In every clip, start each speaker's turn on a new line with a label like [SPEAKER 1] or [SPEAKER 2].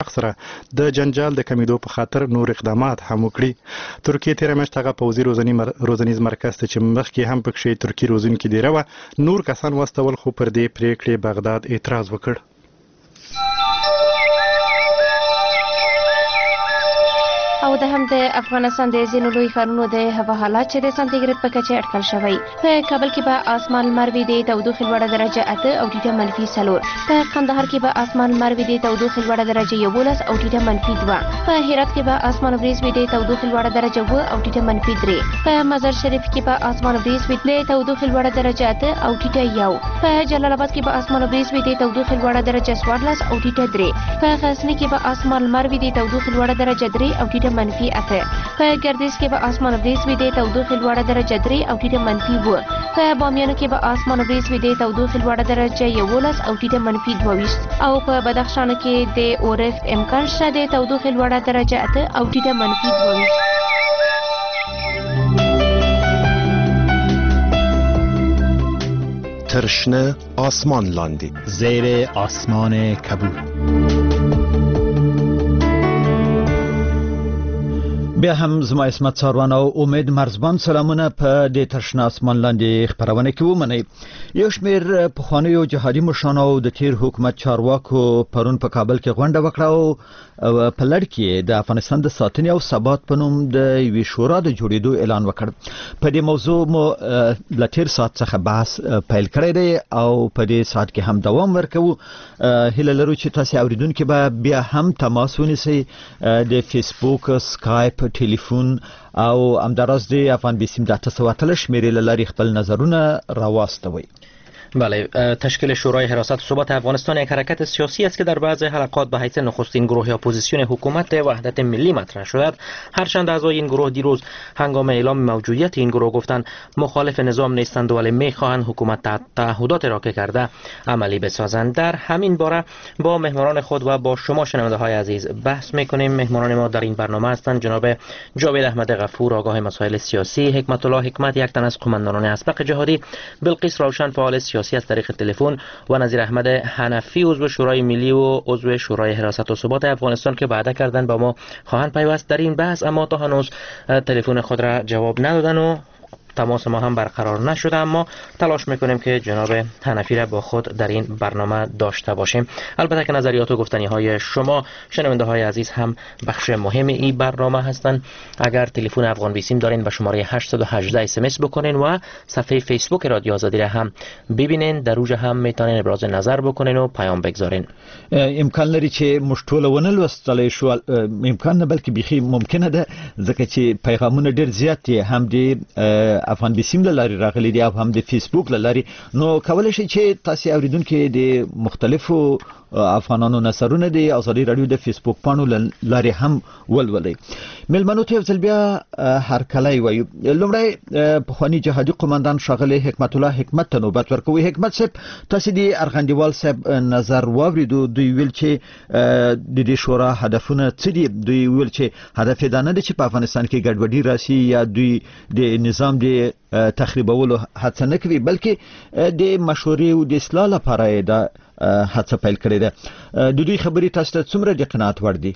[SPEAKER 1] سره د جنجال د کمیدو په خاطر نور اقدامات هم وکړي. ترکیه تیره میاشت هغه پوځي روزنیز مرکز ته چې مخکې هم پکښې ترکي روزونکي دیره وه نور کسان واستول، خو پر دې پریکړې بغداد اعتراض وکړ.
[SPEAKER 2] او د هم د افغانستان د ځینو لوی ښارونو د هوا حالات چې د سانتیګریډ په کچه اټکل شوی. په کابل کې به اسمان لمر وي، د تودوخې لوړه درجه 8 او ټیټه منفي 4. په قندهار کې به اسمان لمر وي، د تودوخې لوړه درجه 11 او ټیټه منفي 2. په هرات کې به اسمان وریځ وي، د تودوخې لوړه درجه 2 او ټیټه منفي 3. په مزار شریف کې به اسمان وریځ وي، د تودوخې لوړه درجه 8 او ټیټه 1. په جلال آباد کې به اسمان وریځ وي، د تودوخې لوړه درجه 14 او ټیټه 3. په غزنی کې به اسمان لمر وي، د تودوخې لوړه درجه 3 او ټیټه منفي 8. په ګردیز کې به اسمان وریځ وي، د تودوخې لوړه درجه 3 او ټیټه منفي 2. په بامیان کې به اسمان وریځ وي، د تودوخې لوړه درجه 11 او ټیټه منفي 22. او په بدخشان کې د اورښت امکان شته، د تودوخې لوړه درجه 8 او ټیټه منفي 22.
[SPEAKER 3] ترشنه آسمان لاندی
[SPEAKER 4] زیر آسمان کبود. بیا هم زما اسمت ساروان او امید مرزبان سلامونه په دې ترشنه آسمان لاندې خبرونه کې ومنئ. یو شمېر پخوانیو جهادي مشرانو د تیر حکومت چارواکو پرون په کابل کې غونډه وکړه او په لړ کې د افغانستان د ساتنې او ثبات په نوم د یوې شورا د جوړېدو اعلان وکړ. په دې موضوع مو له تیر ساعت څخه بحث پیل کړی دی او په دې ساعت کې هم دوام ورکوو. هیله لرو چې تاسو اوریدونکو به بیا هم تماس ونیسئ د فیسبوک، اسکایپ، ټلیفون او همداراز د افغان بیسیم د 813 شمیرې له لارې خپل نظرونه راواستوئ.
[SPEAKER 5] بله، تشکیل شورای حراست و ثبات افغانستان یک حرکت سیاسی است که در بعضی حلقات به حیث نخستین گروه اپوزیسیون حکومت وحدت ملی مطرح شده. هرچند اعضای این گروه دیروز هنگام اعلام موجودیت این گروه گفتند مخالف نظام نیستند ولی میخواهند حکومت تعهدات را که کرده عملی بسازند. در همین باره با مهمانان خود و با شما شنونده های عزیز بحث میکنیم. مهمانان ما در این برنامه هستند جناب جاوید احمد غفور، آگاه مسائل سیاسی، حکمت الله حکمت، یک تن از قماندانان اسبق جهادی، بلقیس روشن، فعال سیاسی از طریق تلفن، و نظیر احمد حنفی، عضو شورای ملی و عضو شورای حراست و ثبات افغانستان که وعده کردن با ما خواهند پیوست در این بحث، اما تا هنوز تلفن خود را جواب ندادن و تماس ما هم برقرار نشده، اما تلاش میکنیم که جناب حنفی را با خود در این برنامه داشته باشیم. البته که نظریات و گفتنی های شما شنونده های عزیز هم بخش مهم این برنامه هستند. اگر تلفن افغان بیسیم دارین به شماره 818 اس بکنین و صفحه فیسبوک رادیو آزادی را هم ببینین، در اوج هم میتونین ابراز نظر بکنین و پیام بگذارین.
[SPEAKER 4] امکان لري چې مشټوله ونه لوستلی شو، امکان نه بلکې بيخي ممکنه ده ځکه چې پیغامونه ډېر زیات دي، هم د افغان بیسیم له لارې راغلي دي او هم د فیسبوک له لارې. نو کولای شئ چې تاسو اوریدونکو د مختلفو افغانانو نظرونه د ازادي رادیو د فیسبوک پاڼو لارې هم ولولئ. ملمنو ته یو ځل بیا هرکلی وایو. لومړی پخواني جهادي قماندان ښاغلی حکمت الله حکمت ته نوبت ورکوي. حکمت صاحب، تاسو د ارغندیوال صاحب نظر واوریدو. دوی ویل چې د دې شورا هدفونه څه دي؟ دوی ویل چې هدف دا نه دی چې په افغانستان کې ګډوډي راشي یا دوی د نظام د تخریبولو هڅه نه کوي، بلکې د مشورې او د اصلاح لپاره دا هڅه پیل کړې ده. د دوی خبرې تاسو ته څومره د قناعت وړ دي؟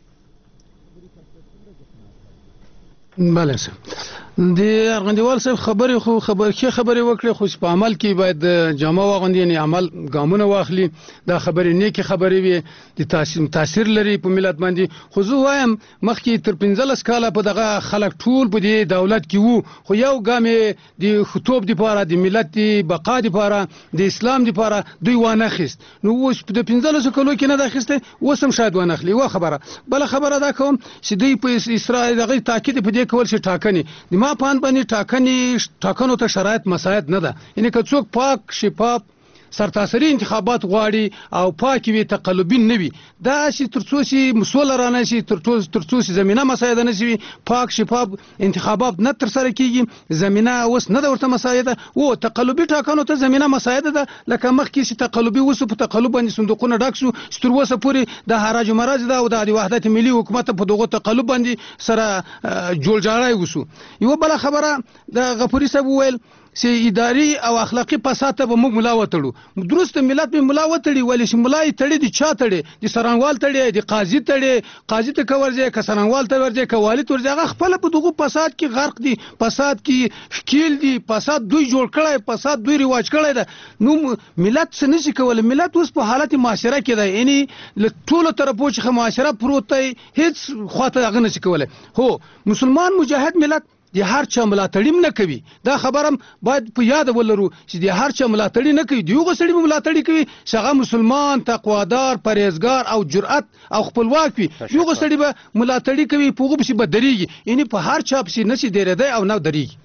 [SPEAKER 6] بله صاحب، د ارغندیوال صاحب خبرې وکړي، خو په عمل کې باید جامه واغوندي، یعنی عمل ګامونه واخلي. دا خبرې نیکه خبرې وي، د تاثیر لري په ملت باندې. خو زه وایم مخکې تر 15 کاله په دغه خلک ټول په دې دولت کې وو، خو یو ګام د خطوب لپاره، د ملت د بقا لپاره، د اسلام لپاره دوی وانه خست. نو اوس په 15 کلو کې نه دا خسته، اوس هم شاید وانه خلی. و خبره بل خبره دا کوم چې دوی په اسرائیل دغه تاکید په دې کول چې ټاکنې ما پان باندې ټاکنو ته شرایط مساعد نه ده. یعنی که څوک پاک شفاف سرتاسري انتخابات غواړي او پاک وي، تقلبي نه وي، دا چې ترڅو چې مسوله رانه شي، ترڅو چې زمينه مساعده نه شي، پاک شفاف انتخابات نه تر سره کیږي، زمينه اوس نه ورته مساعده او تقلبي ټاکنو ته زمينه مساعده ده. لکه مخکې چې تقلبي وسو په تقلب باندې صندوقونه ډک شو، تر اوسه پورې د حراج مرز ده او د وحدت ملي حکومت په دغه تقلب باندې سره جوړ جاړای وسو. یو بل خبره د غفوري صاحب ویل سي اداري او اخلاقی فساد ته موږ ملا وتړو درست ملت به ملا وتړي ولې چې ملای تړي دي چا تړي دي سرانوال تړي دي قاضي ته کورځي کسرانوال ته ورځي کوالي تورځي هغه خپل په دغه فساد کې غرق دي فساد کې ښکیل دي فساد دوی جوړ کړي فساد دوی رواج کړي ده نو ملت څه نشي کولای ملت اوس په حالت معاشره کې ده یعنی له ټولو طرفو چې معاشره پروت دی هیڅ خواته هغه نشي کولای هو مسلمان مجاهد ملت د هر چا ملاتړی نه کوي دا خبرم باید په یاد ولرو چې د هر چا ملاتړی نه کوي دیوغه سړی ملاتړی کوي شغه مسلمان تقوادار پرهیزګار او جرأت او خپلواک وي دیوغه سړی به ملاتړی کوي پوغه بشي بدريږي یعنی په هر چا بشي نشي دیره او نه دريږي.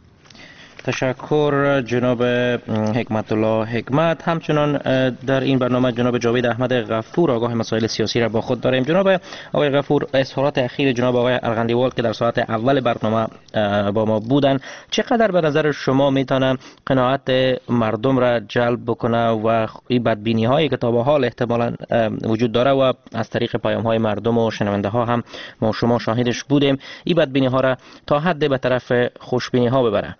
[SPEAKER 5] تشکر جناب حکمت الله حکمت. همچنان در این برنامه جناب جاوید احمد غفور آگاه مسائل سیاسی را با خود داریم. جناب آقای غفور اظهارات اخیر جناب آقای ارغندیوال که در ساعت اول برنامه با ما بودن چقدر به نظر شما میتونه قناعت مردم را جلب بکنه و این بدبینی هایی که تا به حال احتمالاً وجود داره و از طریق پیام های مردم و شنونده ها هم ما شما شاهدش بودیم این بدبینی ها را تا حد به طرف خوشبینی ها ببره؟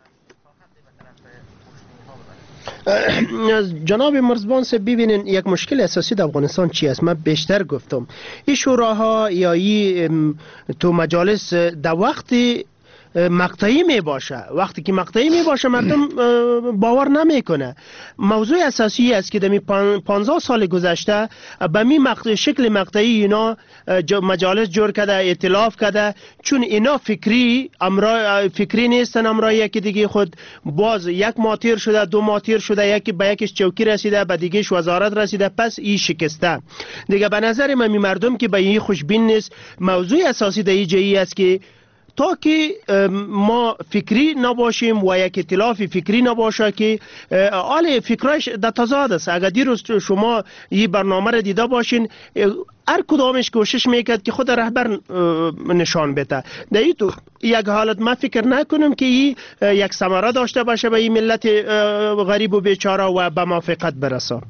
[SPEAKER 7] جناب مرزبان سے ببینین یک مشکل اساسی در افغانستان چی است من بیشتر گفتم این شوراها یا این تو مجالس در وقتی مقطعی می باشه وقتی که مقطعی می باشه مردم باور نمیکنه موضوع اساسی است که در 15 سال گذشته به می شکل مقطعی اینا مجالس جور کرده ائتلاف کرده چون اینا فکری نیستن امرای یکی دیگه خود باز یک ماتیر شده دو ماتیر شده یکی به یکیش چوکی رسیده به دیگهش وزارت رسیده پس این شکسته دیگه به نظر من مردم که به این خوشبین نیست موضوع اساسی در این جایی است که تا که ما فکری نباشیم و یک ائتلاف فکری نباشه که حال فکرش در تضاد است اگر دیروز شما این برنامه را دیده باشین هر کدامش کوشش میکرد که خود رهبر نشان بده در این تو یک حالت ما فکر نکنم که این یک ثمره داشته باشه به این ملت غریب و بیچاره و به موافقت برسه.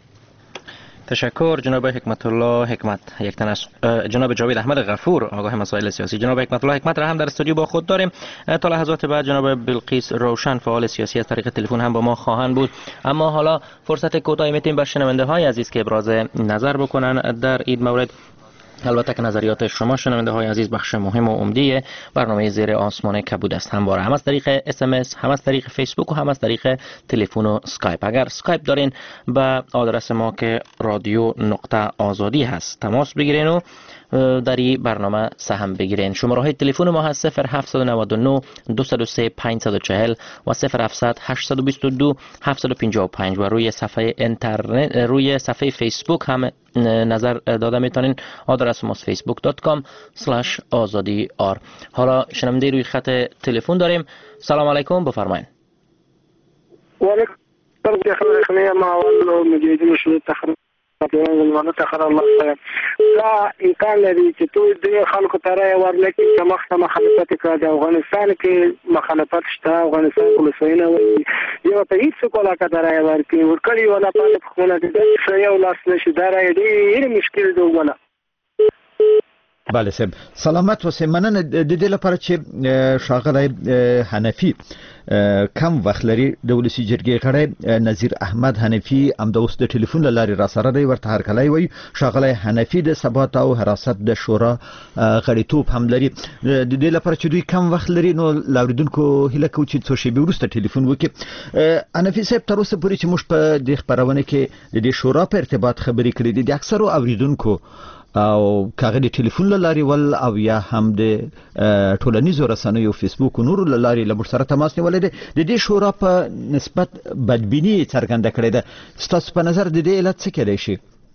[SPEAKER 5] تشکر جناب حکمت الله حکمت. یک تن از جناب جاوید احمد غفور آگاه مسائل سیاسی. جناب حکمت الله حکمت را هم در استودیو با خود داریم. تا لحظات بعد جناب بلقیس روشن فعال سیاسی از طریق تلفن هم با ما خواهند بود. اما حالا فرصت کوتاهی میتیم به شنونده های عزیز که ابراز نظر بکنن در این مورد. البته که نظریات شما شنونده های عزیز بخش مهم و عمده برنامه زیر آسمان کبود است همواره هم از طریق SMS هم از طریق فیسبوک و هم از طریق تلفن و اسکایپ. اگر اسکایپ دارین به آدرس ما که رادیو.آزادی هست تماس بگیرین و در این برنامه سهم بگیرین. شماره تلفن ما هست 0799 203 540 و 0700 822 755 و روی صفحه اینترنت روی صفحه فیسبوک هم نظر داده میتونین. آدرس ما facebook.com/azadi.r. حالا شنونده روی خط تلفن داریم. سلام علیکم بفرمایید.
[SPEAKER 8] و علیکم السلام ما اول مجیدین شروع تخریب ولونه تخر الله خیر دا امکان لري چې ټول د خلکو ترې ورلکې چې مخالفت کوي د افغانستان کې مخالفت شته افغانستان ولسوینه وي یو ته هیڅ کوله کړه ورکې ورکړي ولا په خپل د یو لاس نشي دارای ډېر مشکل دی ولا.
[SPEAKER 4] بله صاحب سلامت اوسئ. مننه د دې لپاره چې ښاغلی حنفي کم وخت لري د ولسي جرګې غړی نظیر احمد حنفي همدا اوس د ټلیفون له لارې راسره دی ورته هرکلی وایي. ښاغلی حنفي د ثبات او حراست د شورا غړیتوب هم لري. د دې لپاره چې دوی کم وخت لري نو له اورېدونکو هیله کوو چې څو شېبې وروسته ټلیفون وکړي. حنفي صاحب تر اوسه پورې چې موږ په دې خپرونه کې د دې شورا په ارتباط خبرې کړې دي د اکثرو اورېدونکو او کاغه د ټلیفون لاري ول او یا هم د ټولنیزو رسنیو فیسبوک او نورو لاري له سره تماس نیولې ده د دې شورا په نسبت بدبینی څرګنده کړې ده. ستاسو په نظر د دې علت څه کېدای شي؟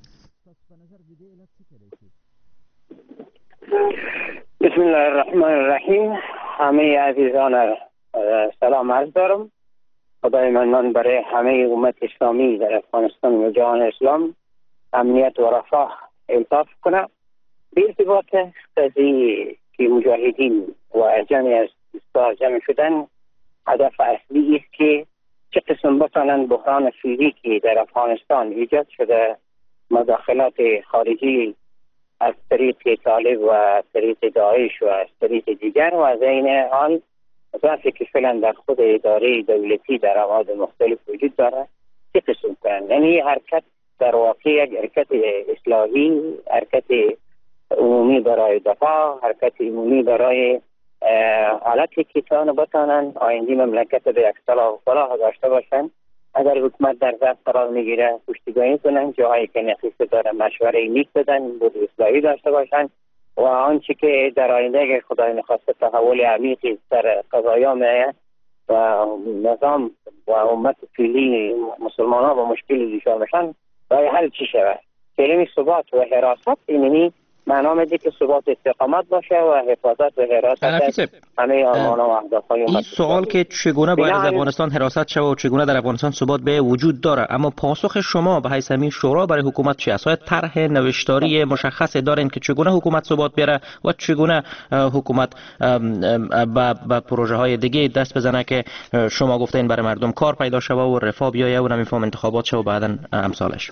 [SPEAKER 9] بسم الله الرحمن الرحیم. همه عزیزان سلام عرض دارم. خدای منان برای همه امت اسلامی در افغانستان و جهان اسلام امنیت و رفاه الطاف کنه. به ارتباط قضیه که مجاهدین و جمعی از دوستان جمع شدن هدف اصلی است که چه قسم بتانند بحران فیزیکی در افغانستان ایجاد شده مداخلات خارجی از طریق طالب و از طریق داعش و از طریق دیگر و از این حال ضعفی که فعلا در خود اداره دولتی در ابعاد مختلف وجود داره چه قسم کنند. یعنی حرکت در واقع یک حرکت اصلاحی، حرکت عمومی برای دفاع، حرکت عمومی برای حالتی که بتانن آینده مملکت به یک صلاح و فلاح داشته باشند. اگر حکومت در ضعف قرار میگیره پشتیبانی کنن، جاهایی که نقص داره مشوره نیک بدن، بود اصلاحی داشته باشند و آنچه که در آینده اگر خدای نخواسته تحول عمیقی در قضایا میآید و نظام و امت فعلی مسلمان ها با مشکل دیشان بشن راه حل چی شود؟ کلمه ثبات و حراست اینی معنا میده که ثبات استقامت باشه و حفاظت و حراست همه آرمان و اهداف‌های
[SPEAKER 5] این سوال که چگونه باید از افغانستان حراست شود و چگونه در افغانستان ثبات به وجود داره، اما پاسخ شما به حیث همین شورا برای حکومت چی است؟ طرح نوشتاری مشخص دارین که چگونه حکومت ثبات بیاره و چگونه حکومت با پروژه های دیگه دست بزنه که شما گفتین برای مردم کار پیدا شود و رفاه بیایه و نمیفهم انتخابات شود و بعداً امثالش؟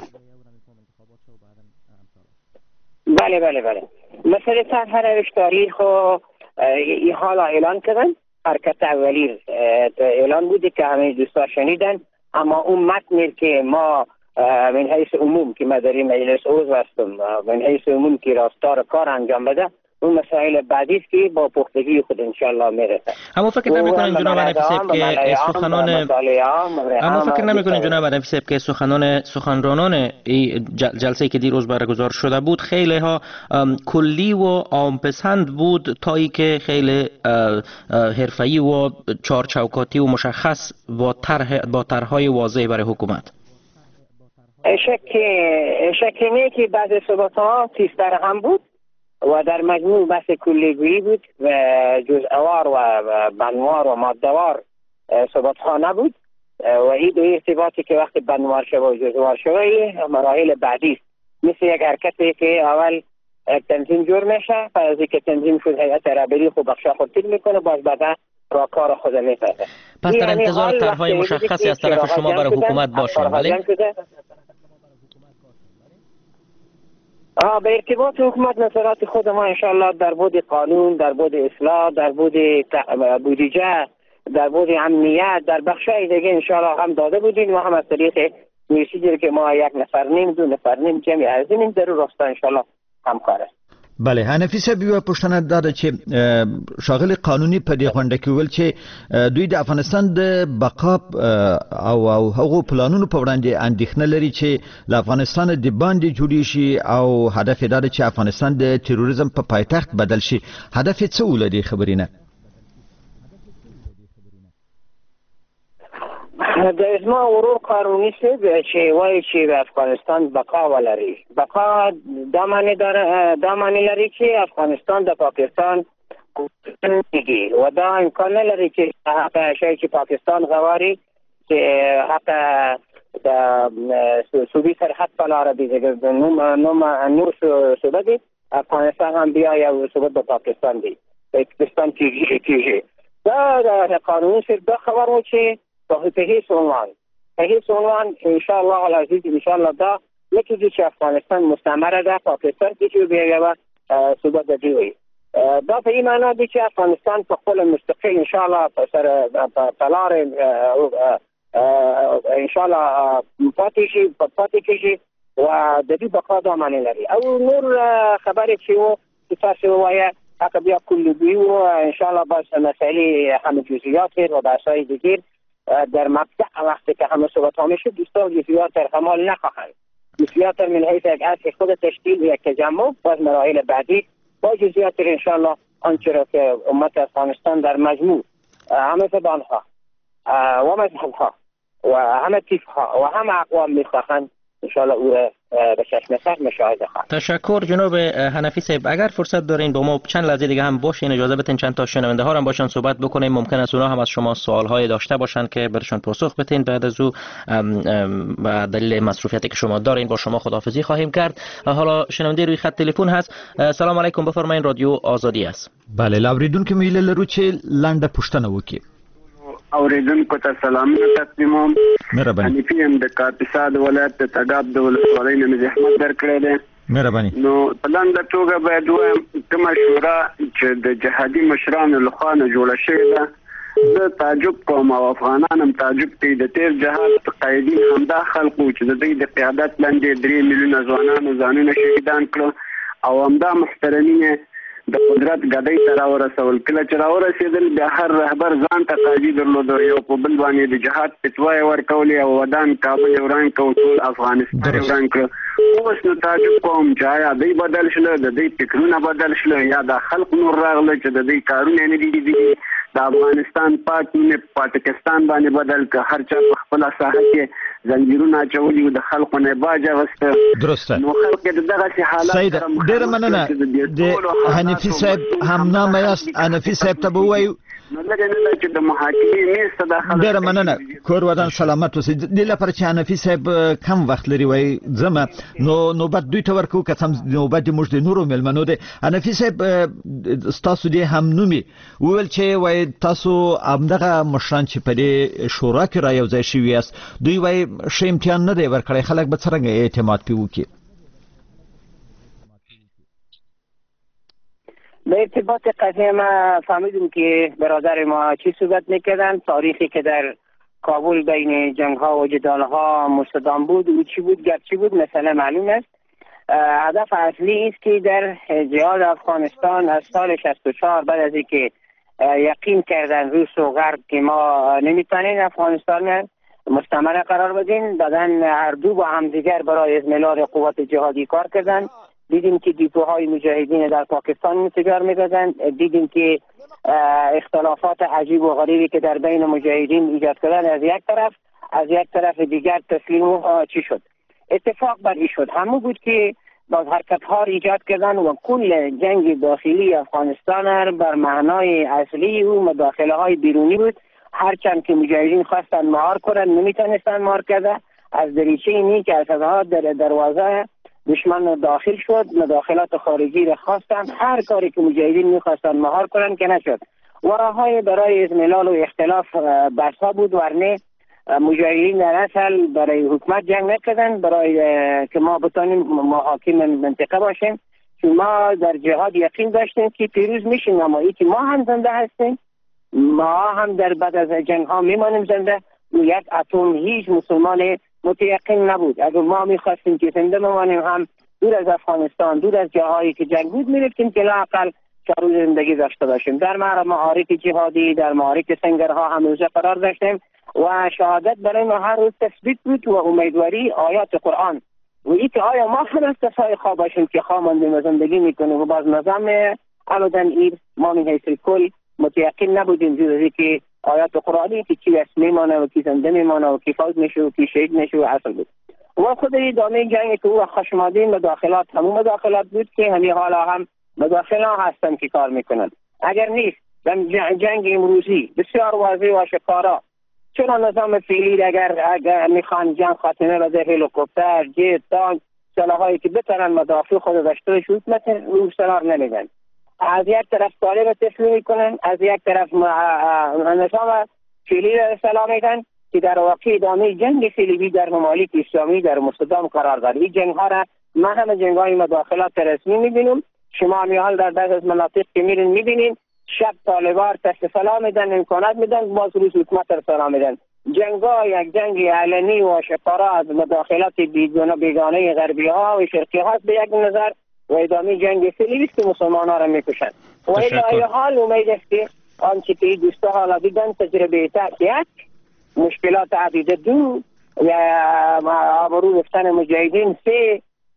[SPEAKER 9] بله مثل طرح نوشتاری خو این حالا اعلان کردن. حرکت اولی اعلان بوده که همه دوستا شنیدن، اما اون متنی که ما من حیث عموم که ما در این مجلس عضو هستم من حیث عموم که راستار کار انجام بده، اون مسائل بعدی است که با پختگی خود انشالله میرسه.
[SPEAKER 5] اما فکر نمی‌کنین جناب نفیسیب که سخنرانان جلسه‌ای که دیروز برگزار شده بود خیلی ها کلی و عام‌پسند بود تا ای که خیلی حرفه‌ای و چارچوکاتی و مشخص با طرح‌های واضح برای حکومت؟
[SPEAKER 9] شک نه که بعض صحبت‌ها تیزتر هم بود و در مجموع بحث کلیگویی بود و جزءوار و بنوار و ماده‌وار صحبت‌ها نبود و این دو ارتباطی که وقتی بنوار شده و جزءوار شده مراحل بعدی است. مثل یک حرکتی که اول تنظیم جور میشه، پس از اینکه تنظیم شد هیئت رهبری خود بخشا خود تیر میکنه، باز بعدا راهکار خود میفته.
[SPEAKER 5] پس در انتظار طرح‌های مشخصی از طرف شما برای حکومت باشیم. ولی
[SPEAKER 9] به ارتباط حکومت نظرات خود ما انشاءالله در بود قانون، در بود اصلاح، در بود بودجه، در بود امنیت، در بخشای دیگه انشاءالله هم داده بودیم و هم از طریق میسیجی که ما 1 نفر نیم 2 نفر نیم جمعی ارزیم در راستا انشاءالله همکار است.
[SPEAKER 4] بله حنفی صاحب یو پښتنه دا چې شاغل قانوني په دې غونډه کې ویل چې دوی د افغانستان د بقا او هغو پلانونو په وړاندې اندېښنه لري چې له افغانستان د باندې جوړې شي او هدف یې دا دی چې افغانستان د تروریزم په پایتخت بدل شي. هدف یې څه ولري خبرې نه؟
[SPEAKER 9] د اجماع ورور قانوني څه چې وایي چې د افغانستان بقا ولري. بقا دا معنی لري چې افغانستان د پاکستان کوي و دا امکان نه لري چې هغه شی چې پاکستان غواړي چې حتی د صوبې سرحد په لاره دی د نور صوبه دی افغانستان هم بیا یو صوبه د پاکستان دی پاکستان کېږي. دا د قانوني څه دا خبر و چې په هیڅ عنوان انشاءالله العزیز انشاءالله دا نکیږي چې افغانستان مستعمره ده پاکستان کې چې بیا صوبه د دی وي. دا په این معنا دی چې افغانستان په خپل مستقل انشاءالله په لار انشاءالله پاتې کېږي و د دې بقا دا معنی لري. او نور خبرې چې و چې تاسو وایه هغه بیا کلیوي و انشاءالله باز مسائل هم جزئیات و بحث‌های دیگر در مبدأ وقتی که همه صحبت ها میشه دوستان جزئیات در کمال نخواهند. جزئیات من حیث یک اصل خود تشکیل و یک تجمع باز مراحل بعدی با جزئیات انشاءالله آنچه را که امت افغانستان در مجموع همه زبانها و مذهبها و همه طیفها و همه اقوام میخواهند انشاءالله او را به چشم سر مشاهده خواهد.
[SPEAKER 5] تشکر جناب حنفی صاحب. اگر فرصت دارین با ما چند لحظه دیگه هم باشین، اجازه بدین چند تا شنونده ها هم باشن صحبت بکنیم. ممکن است اونا هم از شما سوال‌های داشته باشن که برشون پاسخ بدین. بعد از او با دلیل مصروفیتی که شما دارین با شما خداحافظی خواهیم کرد. حالا شنونده روی خط تلفن هست. سلام علیکم، بفرمایید، رادیو آزادی است.
[SPEAKER 4] بله لاوریدونکو میله لرو چې لنډه پوښتنه وکړي.
[SPEAKER 8] اوریدونکو ته سلام تقدیموم. حنیفی هم د کاپیسا د ولایت د تګاب د ولسوالۍ نه زحمت درکړی دی.
[SPEAKER 4] مهرباني.
[SPEAKER 8] نو په لاندې توګه باید وایم کومه شورا چې د جهادي مشرانو لخوا نه جوړه شوې ده زه تعجب کوم او افغانان هم تعجب کوي د تیر جهاد قایدین همدا خلکو چې د دوی د قیادت لاندې 3 میلیونه ځوانانو ځانونه شهیدان کړو او همدا محترمین د قدرت غدای ته راورسول. کله چې راورسېدل بیا هر رهبر ځان ته قاضي درلود یو په بل باندې د جهاد فتوا ورکولې او ودان کابل وران کول ټول افغانستان وران کړ. اوس نو تعجب کوم چې آیا دوی بدل شول د دوی فکرونه بدل شول یا د خلق نور راغله چې د دوی کارونه نه دي د افغانستان پاتونه پاکستان باندې بدل ک هر چا په خپل ساحه کې زنجیرونه چولي د خلکو نه باجه غسته.
[SPEAKER 4] درسته.
[SPEAKER 8] نو خلک دغه حالات
[SPEAKER 4] سید ډیر مننه د حنفي صاحب هم نامه یاست. حنفي صاحب ته وایو
[SPEAKER 8] نو لکه چې د محاکمې میز ته داخله.
[SPEAKER 4] ډیر مننه کور ودان سلامت اوسئ. د لپاره چې حنفي صاحب کم وخت لري وای زما نوبت دوی ته ورکو که سم نوبت موږ د نورو ملمنو ده. حنفي صاحب تاسو دې هم نومي ویل چې وای تاسو همدغه مشران چې په دې شورا کې را یو ځای شوي یاست دوی وای ښه امتحان نه دی ورکړی خلک به څرنګه اعتماد پې وکړي؟
[SPEAKER 9] به ارتباط قضیه ما فهمیدیم که برادر ما چی صحبت میکردن. تاریخی که در کابل بین جنگ ها و جدال ها مستدام بود او چی بود گپ چی بود مثلا معلوم است. هدف اصلی است که در جهاد افغانستان از سال 64 بعد از اینکه یقین کردن روس و غرب که ما نمیتونیم افغانستان مستعمره قرار بدیم، بعدن هر دو با هم دیگر برای اذملال قوات جهادی کار کردن. دیدیم که دیپوهای مجاهدین در پاکستان انفجار می‌دادن. دیدیم که اختلافات عجیب و غریبی که در بین مجاهدین ایجاد کردن از یک طرف دیگر تسلیم چی شد. اتفاق بر این شد همون بود که باز حرکت ها ایجاد کردن و کل جنگ داخلی افغانستان بر معنای اصلی او مداخله های بیرونی بود. هرچند که مجاهدین خواستن مهار کنن نمیتونستن مهار کرده. از دریچه اینی که اسدها در دروازه دشمن داخل شد، مداخلات خارجی را خواستن. هر کاری که مجاهدین میخواستن مهار کنن که نشد. وراهای برای اذملال و اختلاف بحث بود. ورنه مجاهدین در اصل برای حکومت جنگ نکردن، برای که ما بتانیم محاکم منطقه باشیم. چون ما در جهاد یقین داشتیم که پیروز میشیم، اما ای که ما هم زنده هستیم، ما هم در بعد از جنگ ها میمانیم زنده. یک اتم هیچ مسلمان متیقن نبود. اگر ما میخواستیم که زنده بمانیم هم دور از افغانستان، دور از جاهایی که جنگ بود میرفتیم که لااقل 4 روز زندگی داشته باشیم. در معارک جهادی، در معارک سنگرها هم روزه قرار داشتیم و شهادت برای ما هر روز تثبیت بود و امیدواری آیات قرآن. و این که آیا ما هم از کسای خواه باشیم که خواه ماندیم و زندگی میکنیم و باز نظام علودن ایر ما من حیث کل متیقن نبودیم جز که آیات قرآنی که کی اسم میمانه و کی زنده میمانه و کی فوت میشه و کی شهید میشه و اصل بود. و خود ادامه جنگ که او خشمادین مداخلات همون مداخلات بود که همین حالا هم مداخله هستن که کار میکنن. اگر نیست جنگ امروزی بسیار واضح و آشکارا چون نظام فعلی اگر میخوان جنگ خاتمه بده هلیکوپتر، جت، تانک، سلاحایی که بتونن مدافع خود داشته باشه مثلا رو سلاح نمیدن. از یک طرف طالب تسلیم میکنن، از یک طرف نظام فعلی را سلاح میدن که در واقع ادامه جنگ صلیبی در ممالک اسلامی در مستدام قرار داره. این جنگ ها را ما هم جنگ های مداخلات رسمی میبینیم. شما حال در بعض از مناطق که میرین میبینین شب طالبان تست سلاح میدن، امکانات میدن، باز روز حکومت را سلاح میدن. جنگ ها یک جنگ علنی و آشکارا از مداخلات بیگانه غربی ها و شرقی ها به یک نظر و ادامه جنگ صلیبی است که مسلمان ها را میکشن. و الهی حال امید است که آنچه که دوستا حالا دیدن تجربه یک مشکلات عدیده دو یا آبرو رفتن مجاهدین 3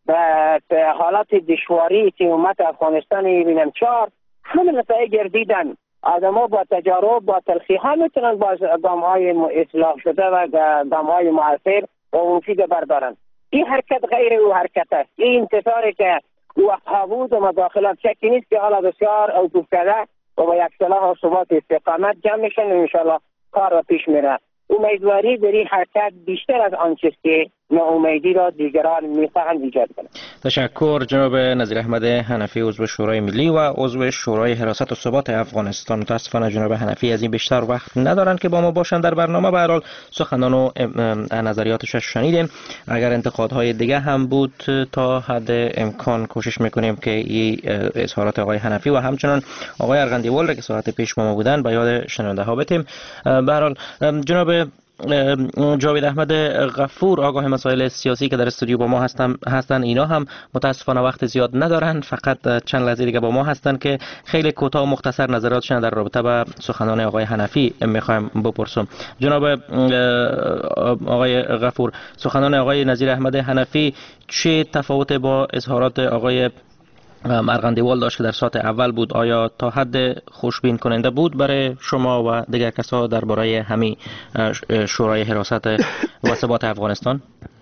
[SPEAKER 9] و حالات دشواری که امت افغانستان بینم 4 همه نتایج دیدن. آدم‌ها با تجارب با تلخی ها میتونن باز گام‌های اصلاح شده و گام‌های مؤثر و مفید بردارن. این حرکت غیر او حرکت است. این انتظاری که وقتها بود و مداخلات شکی نیست که حالا بسیار اوقوف کرده و با یک صلاح و ثبات استقامت جمع میشن و انشاءالله کار را پیش میره. امیدواری در این حرکت بیشتر از آنچه که ناامیدی را دیگران میخواهند ایجاد کنند.
[SPEAKER 5] تشکر جناب نظیر احمد حنفی، عضو شورای ملی و عضو شورای حراست و ثبات افغانستان. متاسفانه جناب حنفی از این بیشتر وقت ندارند که با ما باشند در برنامه. به هر حال سخنان و نظریاتش شنیدیم. اگر انتقادهای دیگه هم بود تا حد امکان کوشش میکنیم که این اظهارات آقای حنفی و همچنان آقای ارغندیوال را که ساعت پیش با ما بودند به یاد شنونده ها بتیم. به هر حال جناب جاوید احمد غفور، آگاه مسائل سیاسی که در استودیو با ما هستن، اینا هم متاسفانه وقت زیاد ندارن، فقط چند لحظه دیگه با ما هستن که خیلی کوتاه و مختصر نظراتشون در رابطه با سخنان آقای حنفی میخوایم بپرسم. جناب آقای غفور، سخنان آقای نظیر احمد حنفی چه تفاوت با اظهارات آقای ارغندیوال داشت که در ساعت اول بود؟ آیا تا حد خوشبین کننده بود برای شما و دیگر کسا درباره همین شورای حراست و ثبات افغانستان؟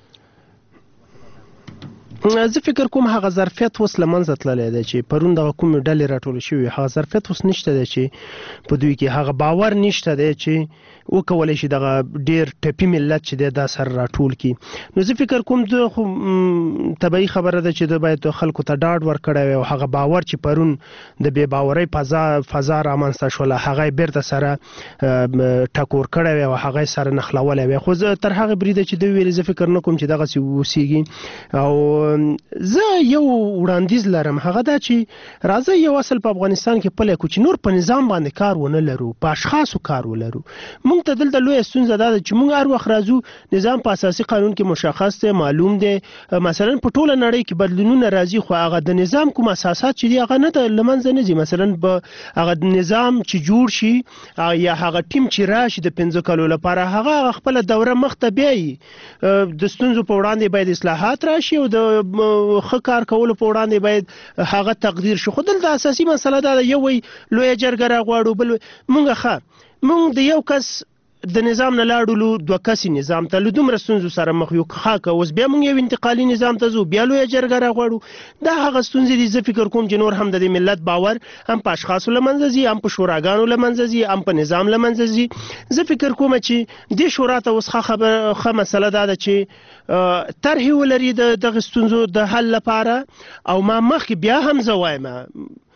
[SPEAKER 7] زه فکر کوم هغه ظرفیت اوس له منځه تللی دی چې پرون دغه کومې ډلې راټولې شوې، هغه ظرفیت اوس نشته دی چې په دوی کې هغه باور نشته دی چې وکولی شي دغه ډېر ټپي ملت چې دی دا سره راټول کړي. نو زه فکر کوم د خو طبیعي خبره ده چې د باید خلکو ته ډاډ ورکړی وي او هغه باور چې پرون د بې باورۍ فضا رامنځته شوله هغه یې بیرته سره ټکور کړی وي او هغه یې سره نښلولی وي. خو زه تر هغې بریده چې دوی ویلې زه فکر نه کوم چې دغسې اوسېږي. او زه یو وړاندیز لرم، هغه دا چې راځئ یو اصل په افغانستان کې پلی کړو چې نور په نظام باندې کار ونه لرو، په اشخاصو کار ولرو. موږ ته دلته لویه ستونزه دا ده چې موږ هر وخت راځو نظام په اساسي قانون کې مشخص دی، معلوم دی، مثلا په ټوله نړۍ کې بدلونونه راځي خو هغه د نظام کوم اساسات چې دي هغه نه له منځه نه ځي. مثلا به هغه نظام چې جوړ شي یا هغه ټیم چې راشي د 5 کالو لپاره هغه خپله دوره مخته بیایي. د ستونزو په وړاندې باید اصلاحات راشي او د ښه کار کولو په وړاندې باید هغه تقدیر شي. خو دلته اساسي مسله دا ده، یو وایي لویه جرګه راغواړو، بل موږ د یو کس د نظام نه لاړو دوه کسي نظام ته له دومره ستونزو سره مخ یو خاکه اوس بیا موږ یو انتقالي نظام ته ځو، بیا لویه جرګه راغواړو. دا هغه ستونزې دي. زه فکر کوم چې نور هم د دې ملت باور هم په اشخاصو له منځه ځي، هم په شوراګانو له منځه ځي، هم په نظام له منځه ځي. زه فکر کوم چې دې شورا ته اوس ښه مسله دا ده چې طرحې ولري د دغه ستونزو د حل لپاره. او ما مخکې بیا هم زه وایم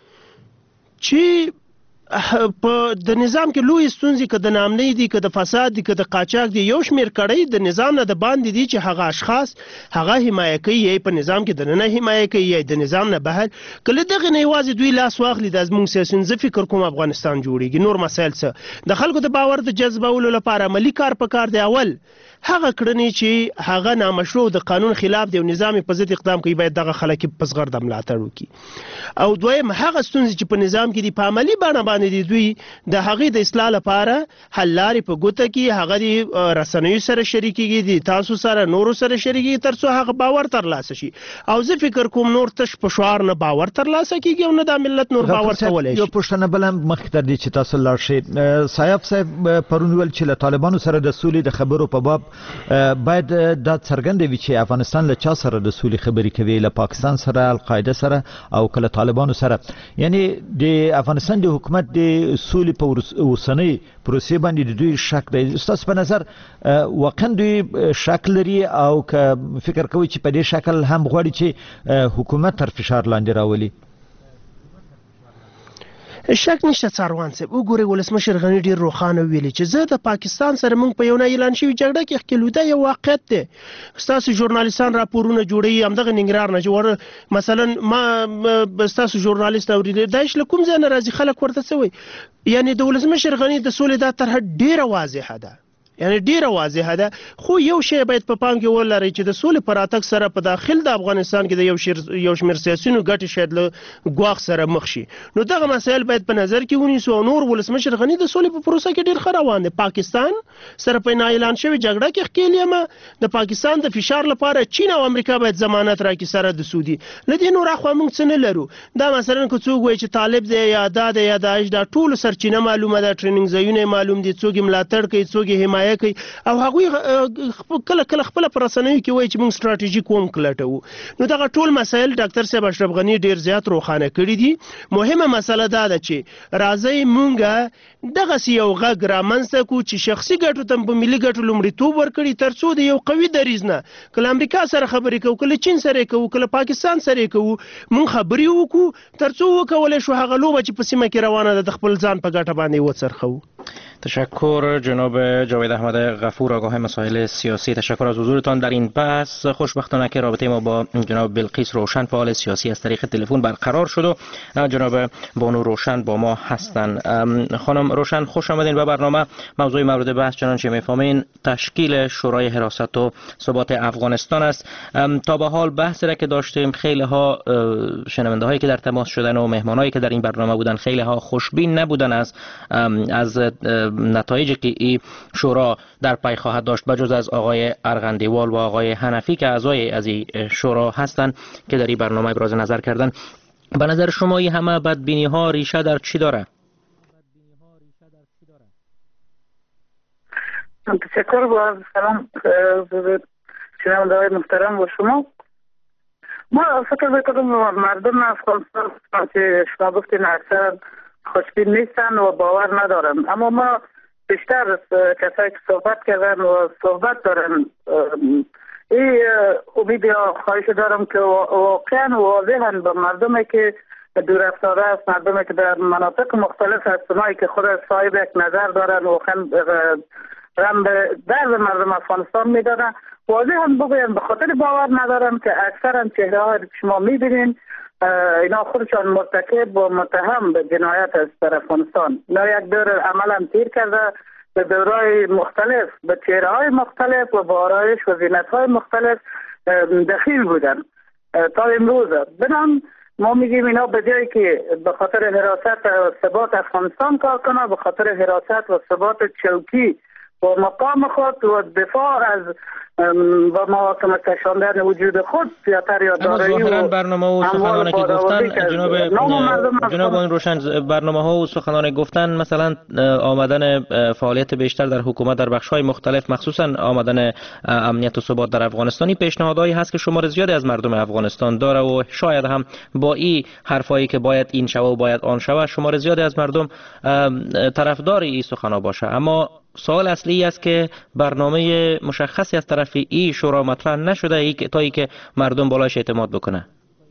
[SPEAKER 7] چې په د نظام کې لوی ستونزې که د ناامنۍ دي، که د فساد دي، که د قاچاق دي، یو شمېر کړۍ د نظام نه د باندې دي چې هغه اشخاص هغه حمایه کوي، یا په نظام کې دننه حمایه کوي یا د نظام نه بهر. که له دغې نه یوازې دوی لاس واخلي د زموږ سیاسیون، زه فکر کوم افغانستان جوړېږي. نور مسایل څه د خلکو د باور د جذبولو لپاره عملي کار پکار دی. اول هغه کړنې چې هغه نامشروع د قانون خلاف دی او نظام په ضد اقدام کوي باید دغه خلک په زغرده ملاتړ وکړي. او دویم هغه ستونزې چې په نظام کې دي په عملي بڼه باندې دي دوی د هغې د اصلاح لپاره حل لارې په ګوته کې هغه د رسنیو سره شریکېږي، د تاسو سره نورو سره شریکېږي تر څو هغه باور ترلاسه شي. او زه فکر کوم نور تش په شعار نه باور ترلاسه کیږي او نه دا ملت نور باور کولی شي.
[SPEAKER 4] یو پوښتنه بله مخکې تر دې چې تاسو لاړ شئ، سایب صاحب پرون ویل چې له طالبانو سره د سولې د خبرو په باب باید دا څرګنده وي چې افغانستان له چا سره د سولې خبرې کوي، له پاکستان سره، القاعده سره او کله طالبانو سره. یعنی د افغانستان د حکومت د سولې په اوسنۍ پروسې باندې د دوی شک دی. ستاسو په نظر واقعا دوی شک لري او که فکر کوي چې په دې شکل هم غواړي چې حکومت تر فشار لاندې راولي؟
[SPEAKER 7] شک نشته څاروان صاحب. وګورئ ولسمشر غني ډېر روښانه ویلي چې زه د پاکستان سره موږ په یو نه اعلان شوي جګړه کې ښکېلو. دا یو واقعیت دی. ستاسو ژورنالیستان راپورونه جوړوي همدغه ننګرهار نه چې مثلا ما ستاسو ژورنالیست اورېدلی داعش له کوم ځای نه راځي، خلک ورته څه وایي. یعنې د ولسمشر غني د سولې دا طرحه ډېره واضحه ده، یعنی ډیره واضحه ده. خو یو شی باید په پام کې ولرئ چې د سولې په راتګ سره په داخل د افغانستان کې د یو شمېر سیاسیونو ګټې شاید له ګواښ سره مخ شي. نو دغه مسایل باید په نظر کې ونیسو. او نور ولسمشر غني د سولې په پروسه کې ډېر ښه روان دی. پاکستان سره په اعلان شوې جګړه کې ښکېل یم. د پاکستان د فشار لپاره چین او امریکا باید ضمانت راکړي سره د سعودي. له دې نور اخوا موږ څه نه لرو. دا مثلا که څوک وایي چې طالب دی یا دا دی یا داعش، دا ټولو سرچینه معلومه ده، ټریننګ ځایونه معلوم دي، څوک یې ملاتړ کوي، څوک یې حمایت مطالعه کوي او هغوی کله کله خپل پرسنوي کې وایي چې موږ ستراتیژي کوم کلټو. نو دغه ټول مسایل ډاکټر صاحب اشرف غنی ډیر زیات روښانه کړي دي. مهمه مسله دا ده چې راځي مونږه دغه یو غږ رامنځته کو چې شخصي ګټو ته په ملي ګټو لومړیتوب ورکړي ترڅو د یو قوي دریځ نه کله امریکا سره خبرې کوو کله چین سره کوو کله پاکستان سره کوو مونږ خبرې وکړو ترڅو وکولای شو هغه لوبه چې په سیمه کې روانه ده د خپل ځان په ګټه باندې وڅرخو.
[SPEAKER 5] تشکر جناب جاوید احمد غفور آگاه مسائل سیاسی. تشکر از حضورتان در این بحث. خوشبختانه که رابطه ما با جناب بلقیس روشن فعال سیاسی از طریق تلفن برقرار شد و جناب بانو روشن با ما هستند. خانم روشن خوش آمدین به برنامه. موضوع مورد بحث چنانچه میفهمین تشکیل شورای حراست و ثبات افغانستان است. تا به حال بحثی را که داشتیم خیلی ها شنونده هایی که در تماس شدن و مهمانایی که در این برنامه بودن خیلی ها خوشبین نبودن از نتایجی که این شورا در پی خواهد داشت بجز از آقای ارغندیوال و آقای حنفی که اعضای از این شورا هستند که در این برنامه ابراز نظر کردن. به نظر شما این همه بدبینی ها ریشه در چی داره؟
[SPEAKER 10] تشکر با سلام شنونده های محترم و شما. ما فکر میکنم مردم افغانستان که شما گفتین اکثر خوشبین نیستن و باور ندارن، اما ما بیشتر از کسایی که صحبت کردن و صحبت دارن این امید یا خواهش دارم که واقعا واضحا به مردمی که دور افتاده است، مردمی که در مناطق مختلف هستن که خود صاحب یک نظر دارن و غم به درد مردم افغانستان میدادن واضحا بگوین به خاطر باور ندارن که اکثرا چهره های شما میبینین اینا خودشان مرتکب و متهم به جنایت است در افغانستان. اینا یک دور عمل هم تیر کرده به دورهای مختلف به چهره های مختلف و با آرایش و زینت های مختلف دخیل بودن تا امروز. بنام ما میگیم اینا به جایی که به خاطر حراست و ثبات افغانستان کار کنه، به خاطر حراست و ثبات چوکی و مقام خود و دفاع از و محاکمه کشاندن وجود خود پیاتر یا دارایی و
[SPEAKER 5] برنامه و سخنانی که گفتن جناب آقای روشن برنامه ها و سخنانی گفتن مثلا آمدن فعالیت بیشتر در حکومت در بخش های مختلف مخصوصا آمدن امنیت و ثبات در افغانستانی پیشنهادهایی هست که شمار زیادی از مردم افغانستان داره و شاید هم با این حرفایی که باید این شوه و باید آن شوه شمار زیادی از مردم طرفدار این سخنا باشه. اما سوال اصلی است که برنامه مشخصی از طرف این شورا مطرح نشده تا ای که مردم بالایش اعتماد بکنه.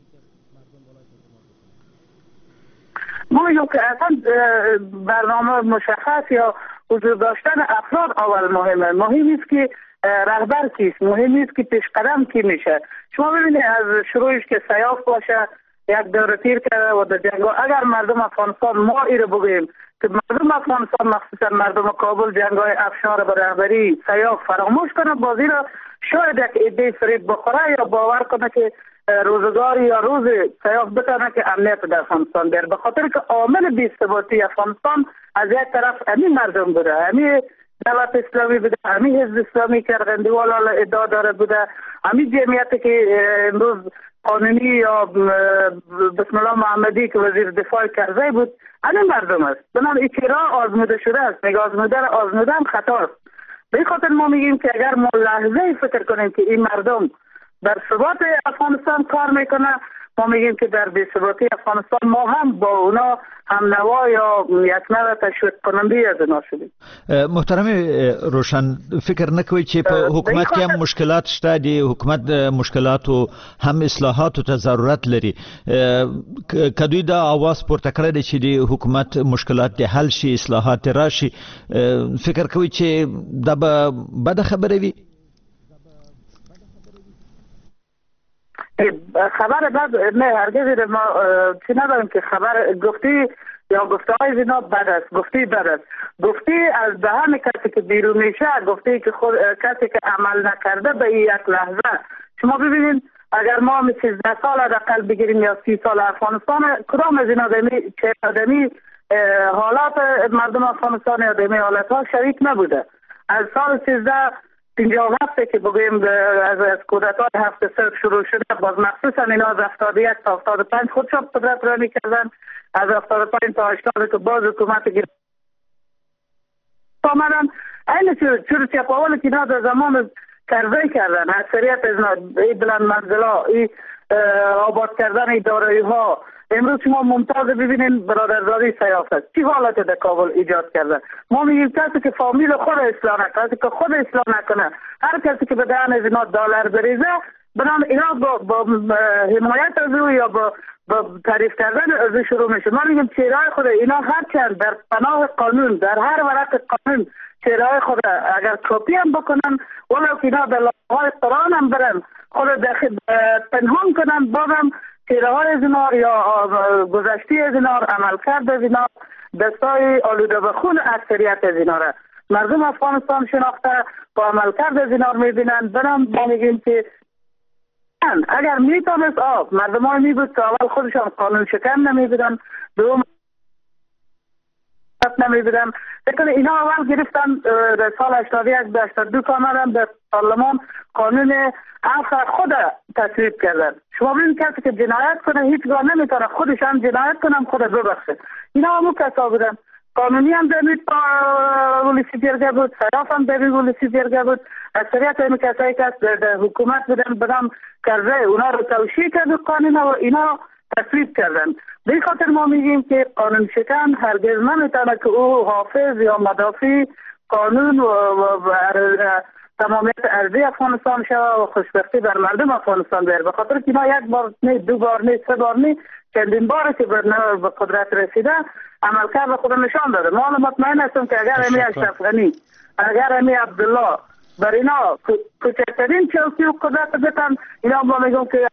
[SPEAKER 10] ما که اصلا برنامه مشخص یا حضور داشتن افراد اول مهمه. مهم است که رهبر کیست، مهم است که پیش قدم کی میشه. شما ببینید از شروعش که سیاف باشه یک دوره تیر کرده و در جنگ اگر مردم افغانستان ما ایره بگوییم که مردم افغانستان مخصوصا مردم کابل جنگ‌های افشار به رهبری سیاف فراموش کنه بازی را شاید یک ایده فریب بخوره یا باور کنه که روزگاری یا روز سیاف بتونه که امنیت در افغانستان بیاره. به خاطر که عامل بی‌ثباتی افغانستان از یک طرف همین مردم بوده، همین دولت اسلامی بوده، همین حزب اسلامی که ارغندیوال ادعا داره بوده، همین جمعیتی که امروز قانونی یا بسم الله محمدی که وزیر دفاع کرزی بود همین مردم است. بنابراین این راه آزموده شده است. میگه آزمودن خطاست. به این خاطر ما میگیم که اگر ما لحظه فکر کنیم که این مردم در ثبات افغانستان کار میکنه، ما میگیم که در بی‌ثباتی افغانستان ما هم با اونا هم نوا یا یک نوع تشویق کننده از اونا شدیم.
[SPEAKER 4] محترم روشن فکر نکوي چې په حکومت کې هم مشکلات شته دي، حکومت مشکلات او هم اصلاحات ته ضرورت لري. کدوې دا आवाज پورته کړی دی چې د حکومت مشکلات د حل شي، اصلاحات راشي، فکر کوي چې دا به بده خبره وي؟
[SPEAKER 10] خبر بعد نه هرگز ما چی نداریم که خبر گفتی یا گفته های زینا بد است، گفتی بد است، گفتی از دهان کسی که بیرون میشه، گفتی که خود کسی که عمل نکرده به یک لحظه. شما ببینید اگر ما 13 سال حداقل بگیریم یا 30 سال افغانستان کدام از این آدمی حالات مردم افغانستان یا دمی حالت ها شریک نبوده. از سال 1357 که بگویم از کودتای 7 صفر شروع شده، باز مخصوصا اینا از 71 تا 75 خودشان قدرت را میکردن، از 75 تا 80 که باز حکومت گرفت آمدن. این چور چپاول که اینا در زمان کرزی کردن اکثریت از اینا بلند منزلا آباد کردن اداره‌ای ها. امروز شما ممتاز ببینین برادرزادی سیاست چی حالت در کابل ایجاد کرده. ما میگیم کسی که فامیل خود اصلاح نکنه، کسی که خود اصلاح نکنه، هر کسی که به دهن از اینا دلار بریزه برام اینا با حمایت از او یا با تعریف کردن از او شروع میشه. ما میگیم چهره خود اینا هر چند در پناه قانون در هر ورق قانون چهره خود اگر کپی هم بکنن ولو که اینا در لایحه‌های قرآن هم برن خود پنهان کنن بازم چهره های از اینا یا گذشته از اینا عملکرد از اینا دستای آلوده به خون اکثریت از اینا را مردم افغانستان شناخته با عملکرد از اینا میبینن. برام ما میگیم که اگر میتونست مردم های میبود که اول خودشان قانون شکن نمیبودن دوم نمیبودن لیکن اینا اول گرفتن در سال 81 به 82 کامرن در پارلمان قانون عفو خود تصویب کردن. شما ببینید کسی که جنایت کنه هیچگاه نمیتونه خودش هم جنایت کنه خود ببخشه. اینا همون کسا بودن قانونی هم در پولیسی جرگه بود، صراف هم در پولیسی جرگه بود. اکثریت این کسایی که در حکومت بودن بدم کرده اونا رو توشیح کرد قانون و اینا تصویب کردن. به خاطر ما میگیم که قانون شکن هرگز نمیتونه که او حافظ یا مدافع قانون و تمامیت ارضی افغانستان شود و خوشبختی بر مردم افغانستان بیاره. به خاطر که اینا یک بار نه، دو بار نه، سه بار نه، چندین بار که به قدرت رسیده عملکرد خود نشان داده. ما مطمئن هستم که اگر امی اشرف غنی، اگر امی عبدالله بر اینا کوچکترین چوکی و قدرت بتن، اینا ما میگم که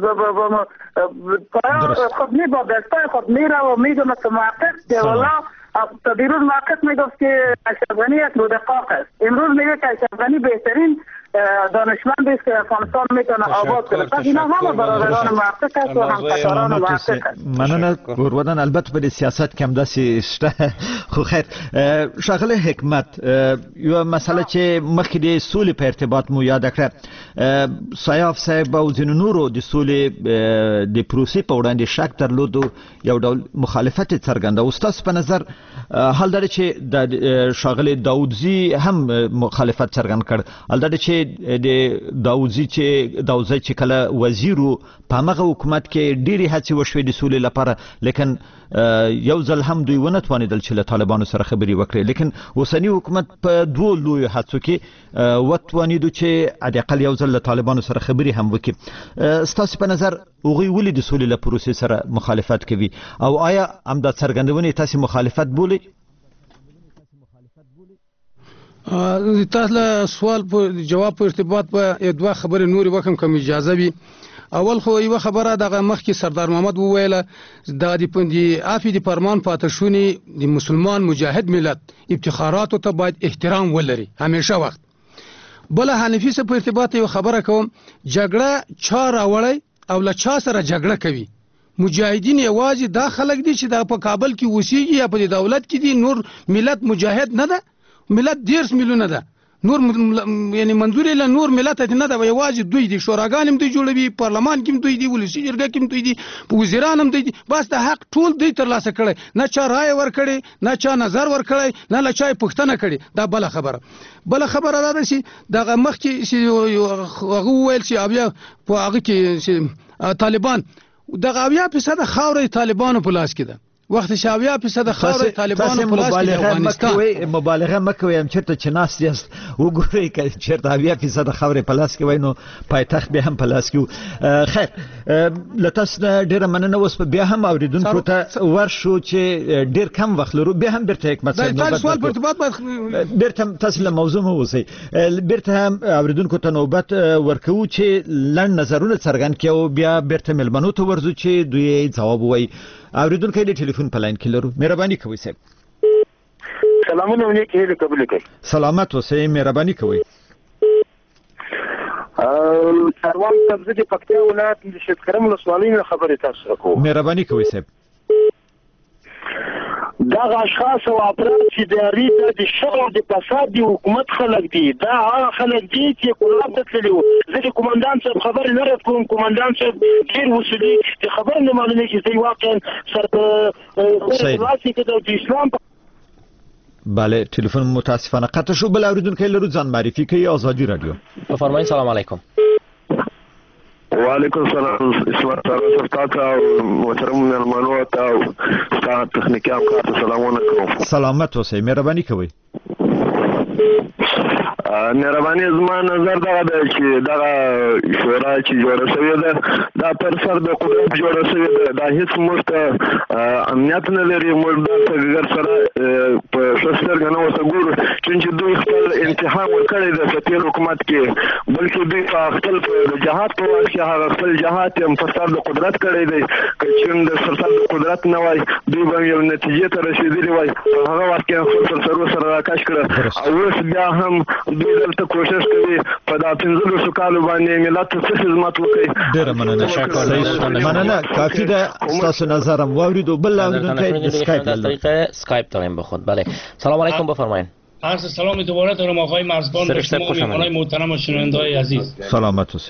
[SPEAKER 10] خود می با دستای خود میره و میدونه که محقق که والا تا دیروز محقق میگفت که اشرف غنی یک مدقاق است. امروز میگه که اشرف غنی بهترین دانشمند است که افغانستان میتونه آباد کنه. پس اینا همه برادران محقق است و همکاران محقق است.
[SPEAKER 4] مننه ګورودن. البته په سیاست کې هم داسې شته خو خیر. ښاغلی حکمت یو مسله چې مخکې د سولې په ارتباط مو یاد کړه، سیاف صاحب او ځینو نورو د سولې د پروسې په وړاندې شک درلود، یو ډول مخالفت څرګنده. او ستاسو په نظر حال دا چې د ښاغلی داودزي هم مخالفت څرګند کړ. حال دا چې د داودزي چې کله وزیر په هغه حکومت کې ډېرې هڅې وشوې د سولې لپاره، لیکن یو ځل هم دوی ونه توانېدل چې له طالبانو سره خبرې وکړي. لیکن اوسنی حکومت په دوو لویو هڅو کې وتوانېدو چې حداقل یو ځل له طالبانو سره خبرې هم وکړي. ستاسو په نظر هغوی ولې د سولې له پروسې سره مخالفت کوي او آیا همدا څرګندونې تاسې مخالفت بولئ؟
[SPEAKER 6] تاسو له سوال په جواب په ارتباط په دوه خبرې نورې وکم کوم اجازه وي. اول خو یو خبره دغه مخکې سردار محمد وویله د افی د فرمان پاتشونی د مسلمان مجاهد ملت افتخاراتو ته باید احترام ولري همیشه وخت. بل حنفي سره په ارتباط یو خبره کوم، جګړه چا راوړی او له چا سره جګړه کوي. مجاهدین یوازې دا خلک دي چې د په کابل کې اوسېږي یا په دولت کې دي، نور ملت مجاهد نه ده. ملت 10 میلیونه ده، نور یعنی منظور له نور ملت نه ده، یوازې دوی دي. شوراګان هم دوی جوړوي، پارلمان کې هم دوی دي، ولسی جرګه کې هم دوی دي، وزیران هم دوی دي. بس د حق ټول دوی ترلاسه کړي، نه چا رائے ورکړي، نه چا نظر ورکړي، نه له چا پوښتنه کړي. دا بل خبره. بل خبره دا ده چې دغه مخکې هغه ویل چې اویا په هغه کې طالبان دغه 80% خاورې طالبانو په لاس کې ده. وخت 80% خاورې طالبانو په لاس کې ده. افغانستان
[SPEAKER 4] مبالغه مکوئ، هم چېرته چې ناست یاست وګورئ که چېرته 80% خاورې په لاس کې وای نو پایتخت بیا هم په لاس کې و. خیر، له تاسو نه ډېره مننه. اوس بیا هم اورېدونکو ته ورشو چې ډېر کم وخت لرو. بیا هم بیرته حکمت صاحب
[SPEAKER 6] دا سوال په ارتباط
[SPEAKER 4] بیرته تاسو له موضوع مو اوسئ. بیرته هم اورېدونکو ته نوبت ورکوو چې لنډ نظرونه څرګند کړي او بیا بیرته مېلمنو ته ورځو چې دوی ځواب ووایي. اوریدونکو د ټلیفون په لاین کې لرو. مهرباني کوئ صاحب.
[SPEAKER 8] سلامونه ونیکې هیله قبول کړئ.
[SPEAKER 4] سلامت اوسئ، مهرباني کوئ.
[SPEAKER 8] سروان سبزه د پکتیا ولایت د شتکرم ولسوالۍ نه خبرې تاسو سره کوم.
[SPEAKER 4] مهرباني کوئ صاحب.
[SPEAKER 8] دا اشخاص او افراد چې د ریته د شر د فساد د حکومت خلک دي، دا هغه خلک دي چې کولاب ته تللي وو. زه د کمانډان صاحب خبرې نه رد کوم. کمانډان صاحب ډېر وسلي د خبرې نه معلومېږي چې دوی واقعا سره خلاسي کې د اسلام
[SPEAKER 4] بله تلفن متاسفانه قطع شو. بل اوریدونکو لرو ځان معرفي کوي آزادي رادیو.
[SPEAKER 5] بفرمایید. سلام علیکم.
[SPEAKER 11] و علیکم السلام. اسمت تاسو او محترم مهمانو ته او ستاسو تخنیکی همکار سلامونه کوم.
[SPEAKER 4] سلامت اوسئ. مهرباني کوئ.
[SPEAKER 11] مهرباني زما نظر دا ده چې دا شورا چې جوړه شوې ده دا پر سر د قدرت جوړه شوې ده. دا هیڅ موږ ته امنیت نه لري. موږ دا څنګه سره په شستر غنو وسګور چې دوی خپل انتخاب ورکړي د فتیر حکومت کې، بلکې دوی په خپل جهاد په واسطه هغه خپل جهاد هم په سر د قدرت کړی دی. چې د سر د قدرت نه وای دوی به یو نتیجه ته رسیدلی وای. هغه وخت کې خپل سر راکاش کړ او اوس بیا هم دوی دلته کوشش کوي په دا 15 کالو باندې ملت ته خدمت وکړي.
[SPEAKER 4] ډیر مننه. مننه. کافی ده. تاسو نظرم واوریدو. بل اوریدونکو
[SPEAKER 5] اسکایپ داریم به خود. بله سلام علیکم. بفرمایید.
[SPEAKER 12] عرض سلام دوباره دارم آقای مرزبان به شما مهمانان محترم و شنونده‌های عزیز.
[SPEAKER 4] سلامت باشید.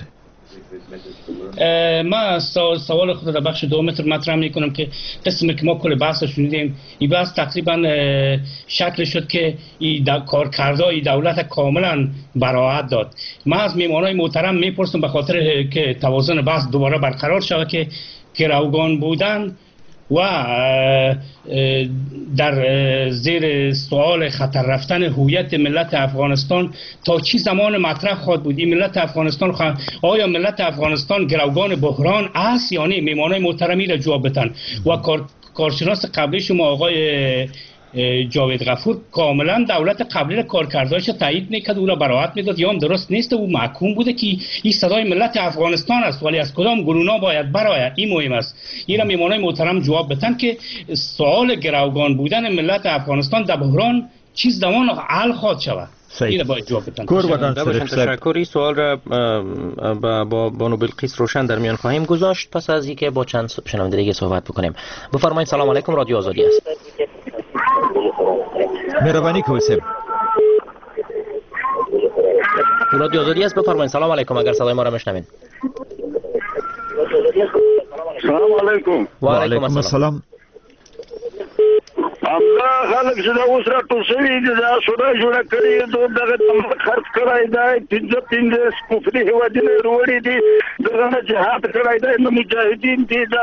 [SPEAKER 12] من سوال خود در بخش دوم مطرح میکنم که قسمی که ما کل بحث رو شنیدیم، این بحث تقریبا شکل شد که این کارکردهای دولت کاملا براعت داد. من از مهمانان محترم میپرسم به خاطر که توازن بحث دوباره برقرار شود که گروگان بودن و در زیر سوال خطر رفتن هویت ملت افغانستان تا چی زمان مطرح خواهد بود؟ این ملت افغانستان آیا ملت افغانستان گروگان بحران است یا نه؟ مهمانان محترمی را جواب بدن. و کارشناس قبلی شما آقای جاوید غفور کاملا دولت قبلی را کارکردهایش تایید میکرد، او را براعت میداد یا هم درست نیست. او محکوم بوده که این صدای ملت افغانستان است، ولی از کدام گروه‌ها باید برآید این مهم است. این را میهمانان محترم جواب بدن که سوال گروگان بودن ملت افغانستان در بحران چیز زمان حل خواهد شود. این را باید جواب بدن.
[SPEAKER 5] تشکر. سوال را با بانو بلقیس روشن در میان خواهیم گذاشت پس از اینکه با چند شنونده دیگه صحبت بکنیم. بفرمایید. سلام علیکم. رادیو آزادی است.
[SPEAKER 4] مهربانی کوئ صاحب.
[SPEAKER 5] رادیو آزادی است. بفرمایید. سلام علیکم. اگر صدای ما را میشنوید.
[SPEAKER 11] سلام علیکم.
[SPEAKER 5] و علیکم السلام.
[SPEAKER 11] امدا خلک چې دا اوس راټول شوي دي دا شورا جوړه کړې ده دغه خرڅ کړی دی 15 کفري هیوادونه وروړي دي دغه جهاد کړی دی نو مجاهدین دي دا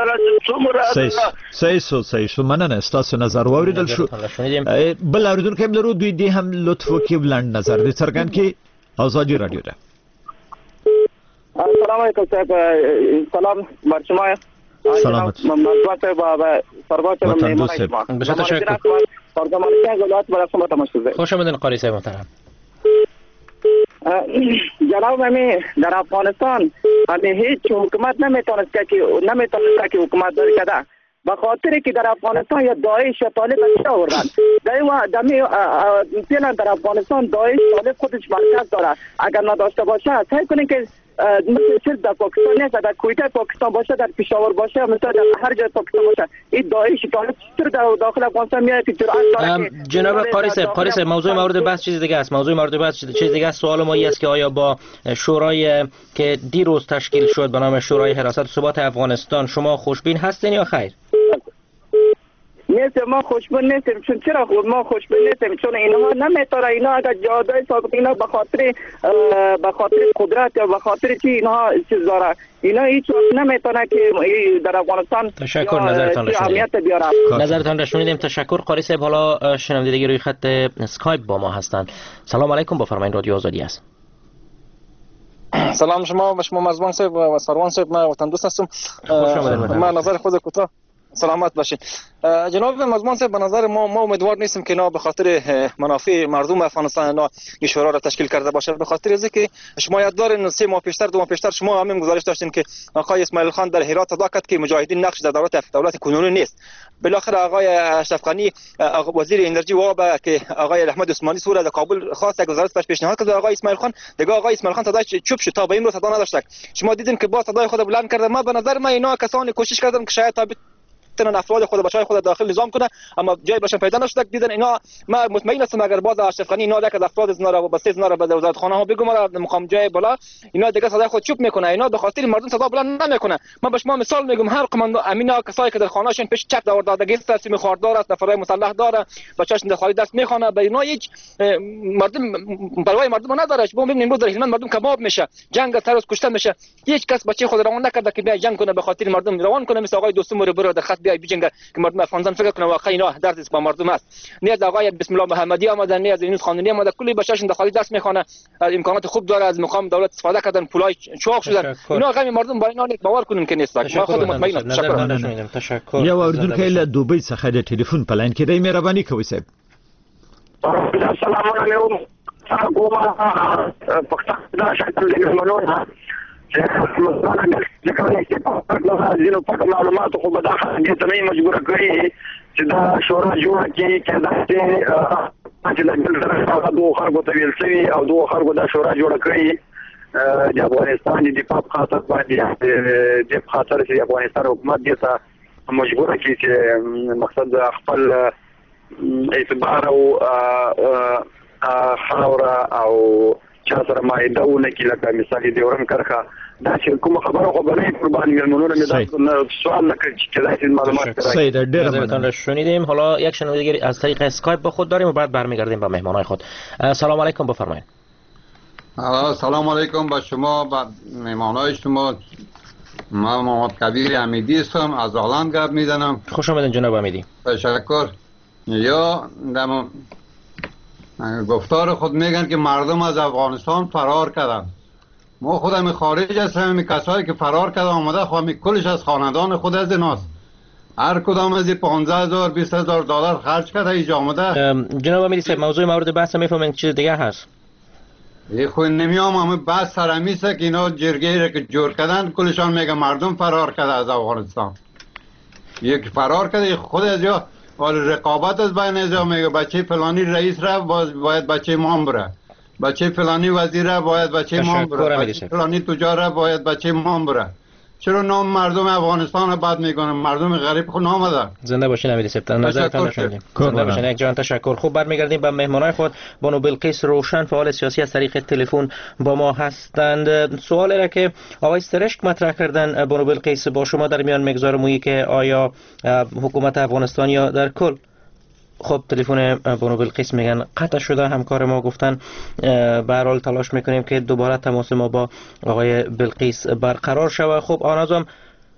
[SPEAKER 4] صحیح شو. مننه. تاسو نظر واوریدل شو. بل اوریدونکو هم لرو دوی دې هم لطف وکړي بلند نظر دې څرګند کړي. آزادي رادیو ده.
[SPEAKER 13] السلام علیکم صاحب. سلام بر شما.
[SPEAKER 4] سلامت.
[SPEAKER 13] ممنون صاحب. سرباز مهمان.
[SPEAKER 5] بسیار تشکر. خوش آمدید قاری صاحب محترم.
[SPEAKER 13] جناب همی در افغانستان همی هیچ حکومت نمیتونست که حکومت داری کده به خاطر که در افغانستان یا داعش یا طالب اشیا آوردن. در افغانستان داعش طالب خودش مرکز داره. اگر نداشته باشه سعی کنین که مثل در پاکستان نیست، در کویته پاکستان باشه، در پشاور باشه، مثلا در هر جای پاکستان باشه. این داعش طالب چطور در داخل افغانستان میاد که جرأت داره؟
[SPEAKER 5] جناب قاری صاحب موضوع مورد بحث چیز دیگه است. چیز دیگه است. سوال ما این است که آیا با شورای که دیروز تشکیل شد به نام شورای حراست و ثبات افغانستان شما خوشبین هستین یا خیر؟
[SPEAKER 13] نیست. ما خوشبین نیستیم. چرا ما خوشبین نیستیم؟ چون اینها نمیتونه. اینا اگر جادای سابق اینا به خاطر قدرت یا به خاطر چی اینها چیز داره، اینا هیچ وقت نمیتونه که در افغانستان
[SPEAKER 5] تشکر. نظرتان را شنیدیم. تشکر قاری صاحب. حالا شنونده دیگه روی خط اسکایپ با ما هستند. سلام علیکم. بفرمایید. رادیو آزادی است.
[SPEAKER 14] سلام شما مرزبان صاحب و سروان صاحب. من وطن دوست هستم. من نظر خود کوتاه. سلامت باشین. جناب مرزبان صاحب به نظر ما امیدوار نیستیم که اینا به خاطر منافع مردم افغانستان اینا این شورا را تشکیل کرده باشه. به خاطر اینکه شما یاد دارین 3 ماه پیشتر 2 ماه پیشتر شما همین گزارش داشتین که آقای اسماعیل خان در هرات ادا کرد که مجاهدین نقش در دولت کنونی نیست. بالاخره آقای اشرف غنی وزیر انرژی و آب که آقای احمد عثمانی سوره در کابل خواست یک گزارش پیشنهاد کرد آقای اسماعیل خان دیگه آقای اسماعیل خان صداش چوب شد تا به این صدا نداشت. شما دیدین که با صدای خود بلند کرده. ما به نظر من اینا کسانی کوشش کردن که شاید بتونن افراد خود بچهای خود داخل نظام کنه، اما جای برشون پیدا نشد. دیدن اینا ما مطمئن هستم اگر باز اشرف غنی اینا یک از افراد از نارا وابسته از نارا به وزارتخانه ها بگم را مقام جای بالا، اینا دیگه صدای خود چوب میکنه، اینا به خاطر مردم صدا بلند نمیکنه. من به شما مثال میگم، هر قماندو امینا کسایی که در خانه‌شون پیش چک داوردادگی است، سیم خاردار است، نفرای مسلح داره، بچه‌اش در خالی دست میخونه، به اینا هیچ مردم پروای مردم نداره. ما میبینیم امروز در هلمند مردم کباب میشه، جنگ سر از کشته میشه، هیچ کس بچه خود روان نکرده که بیا جنگ کنه به خاطر مردم روان کنه. مثل آقای دوستم رو برو در خط بیا بجنگ که مردم افغانستان فکر کنه واقعا اینا درد است با مردم است. نه از آقای بسم الله محمدی آمدن، نه از اینوس خانونی آمده، کلی بچه‌شون در خالی دست میخونه، امکانات خوب داره، از مقام دولت استفاده کردن، پولای چاق شدن. اینا غم مردم با اینا باور کنن که نیست. ما خود مطمئنم.
[SPEAKER 4] تشکر. یا اردن که له دوبۍ څخه د ټلیفون پلاین کې د مهرباني کوي صاحب.
[SPEAKER 8] السلام علیکم. پښتون دا شکل دی منونه چې مسلمانانو معلومات خو به دا دې ته نه مجبور کړی چې دا شورا جوړه کړي چې دا چې د دوه خلکو ته ویل شوي او دوه خلکو دا شورا جوړه کړي د افغانستان د دفاع په خاطر باندې د خاطر چې افغانستان حکومت دې ته مجبور کړي چې مقصد خپل اعتبار او خاوره او چا سره مایده ونه کې لکه مثال دی ورم کرخه دا چې کوم خبره خو بلې قربانی ملمونونه می دا سوال نکرد که دایید معلومات
[SPEAKER 5] کنید. شنیدیم. حالا یک شنونده از طریق اسکایپ با خود داریم و بعد برمیگردیم با مهمانای خود. سلام علیکم، بفرمایید.
[SPEAKER 15] سلام علیکم با شما، با مهمانای شما. من محمد کبیر امیدی هستم، از آلند گپ میزنم.
[SPEAKER 5] خوش آمدین جناب امیدی.
[SPEAKER 15] تشکر. یا دم گفتار خود میگن که مردم از افغانستان فرار کردن. ما خودم خارج هستم، کسایی که فرار کردن آمده خواهی کلش از خاندان خود از ایناست. هر کدام از 15,000 20,000 دلار خرج کرده اینجا آمده.
[SPEAKER 5] جناب امیدی صاحب، موضوع مورد بحث میفهمین چیز دیگه هست؟
[SPEAKER 15] یه خود نمیام، همه بحث سرمیسه که اینا جرگه را که جور کردن کلشان میگه مردم فرار کرده از افغانستان. یک فرار کرده خود از یا رقابت از بین ازا میگه بچه فلانی رئیس را باید بچه مام بره، بچه فلانی وزیر را باید بچه مام بره، بچه فلانی تجار را باید بچه مام بره. چرا نام مردم افغانستان را بد میکنه؟ مردم غریب خود نام داره.
[SPEAKER 5] زنده باشین امیدی صاحب، نظرتان شنیدیم. زنده باشین. یک جان تشکر. خوب، برمیگردیم به مهمانای خود. بانو بلقیس روشن، فعال سیاسی، از طریق تلفن با ما هستند. سوالی را که آقای سرشک مطرح کردن بانو بلقیس با شما در میان میگذارم که آیا حکومت افغانستان یا در کل، خب تلفن بانو بلقیس میگن قطع شده، همکار ما گفتن به هر حال تلاش میکنیم که دوباره تماس ما با آقای بلقیس برقرار شود. خب آنازم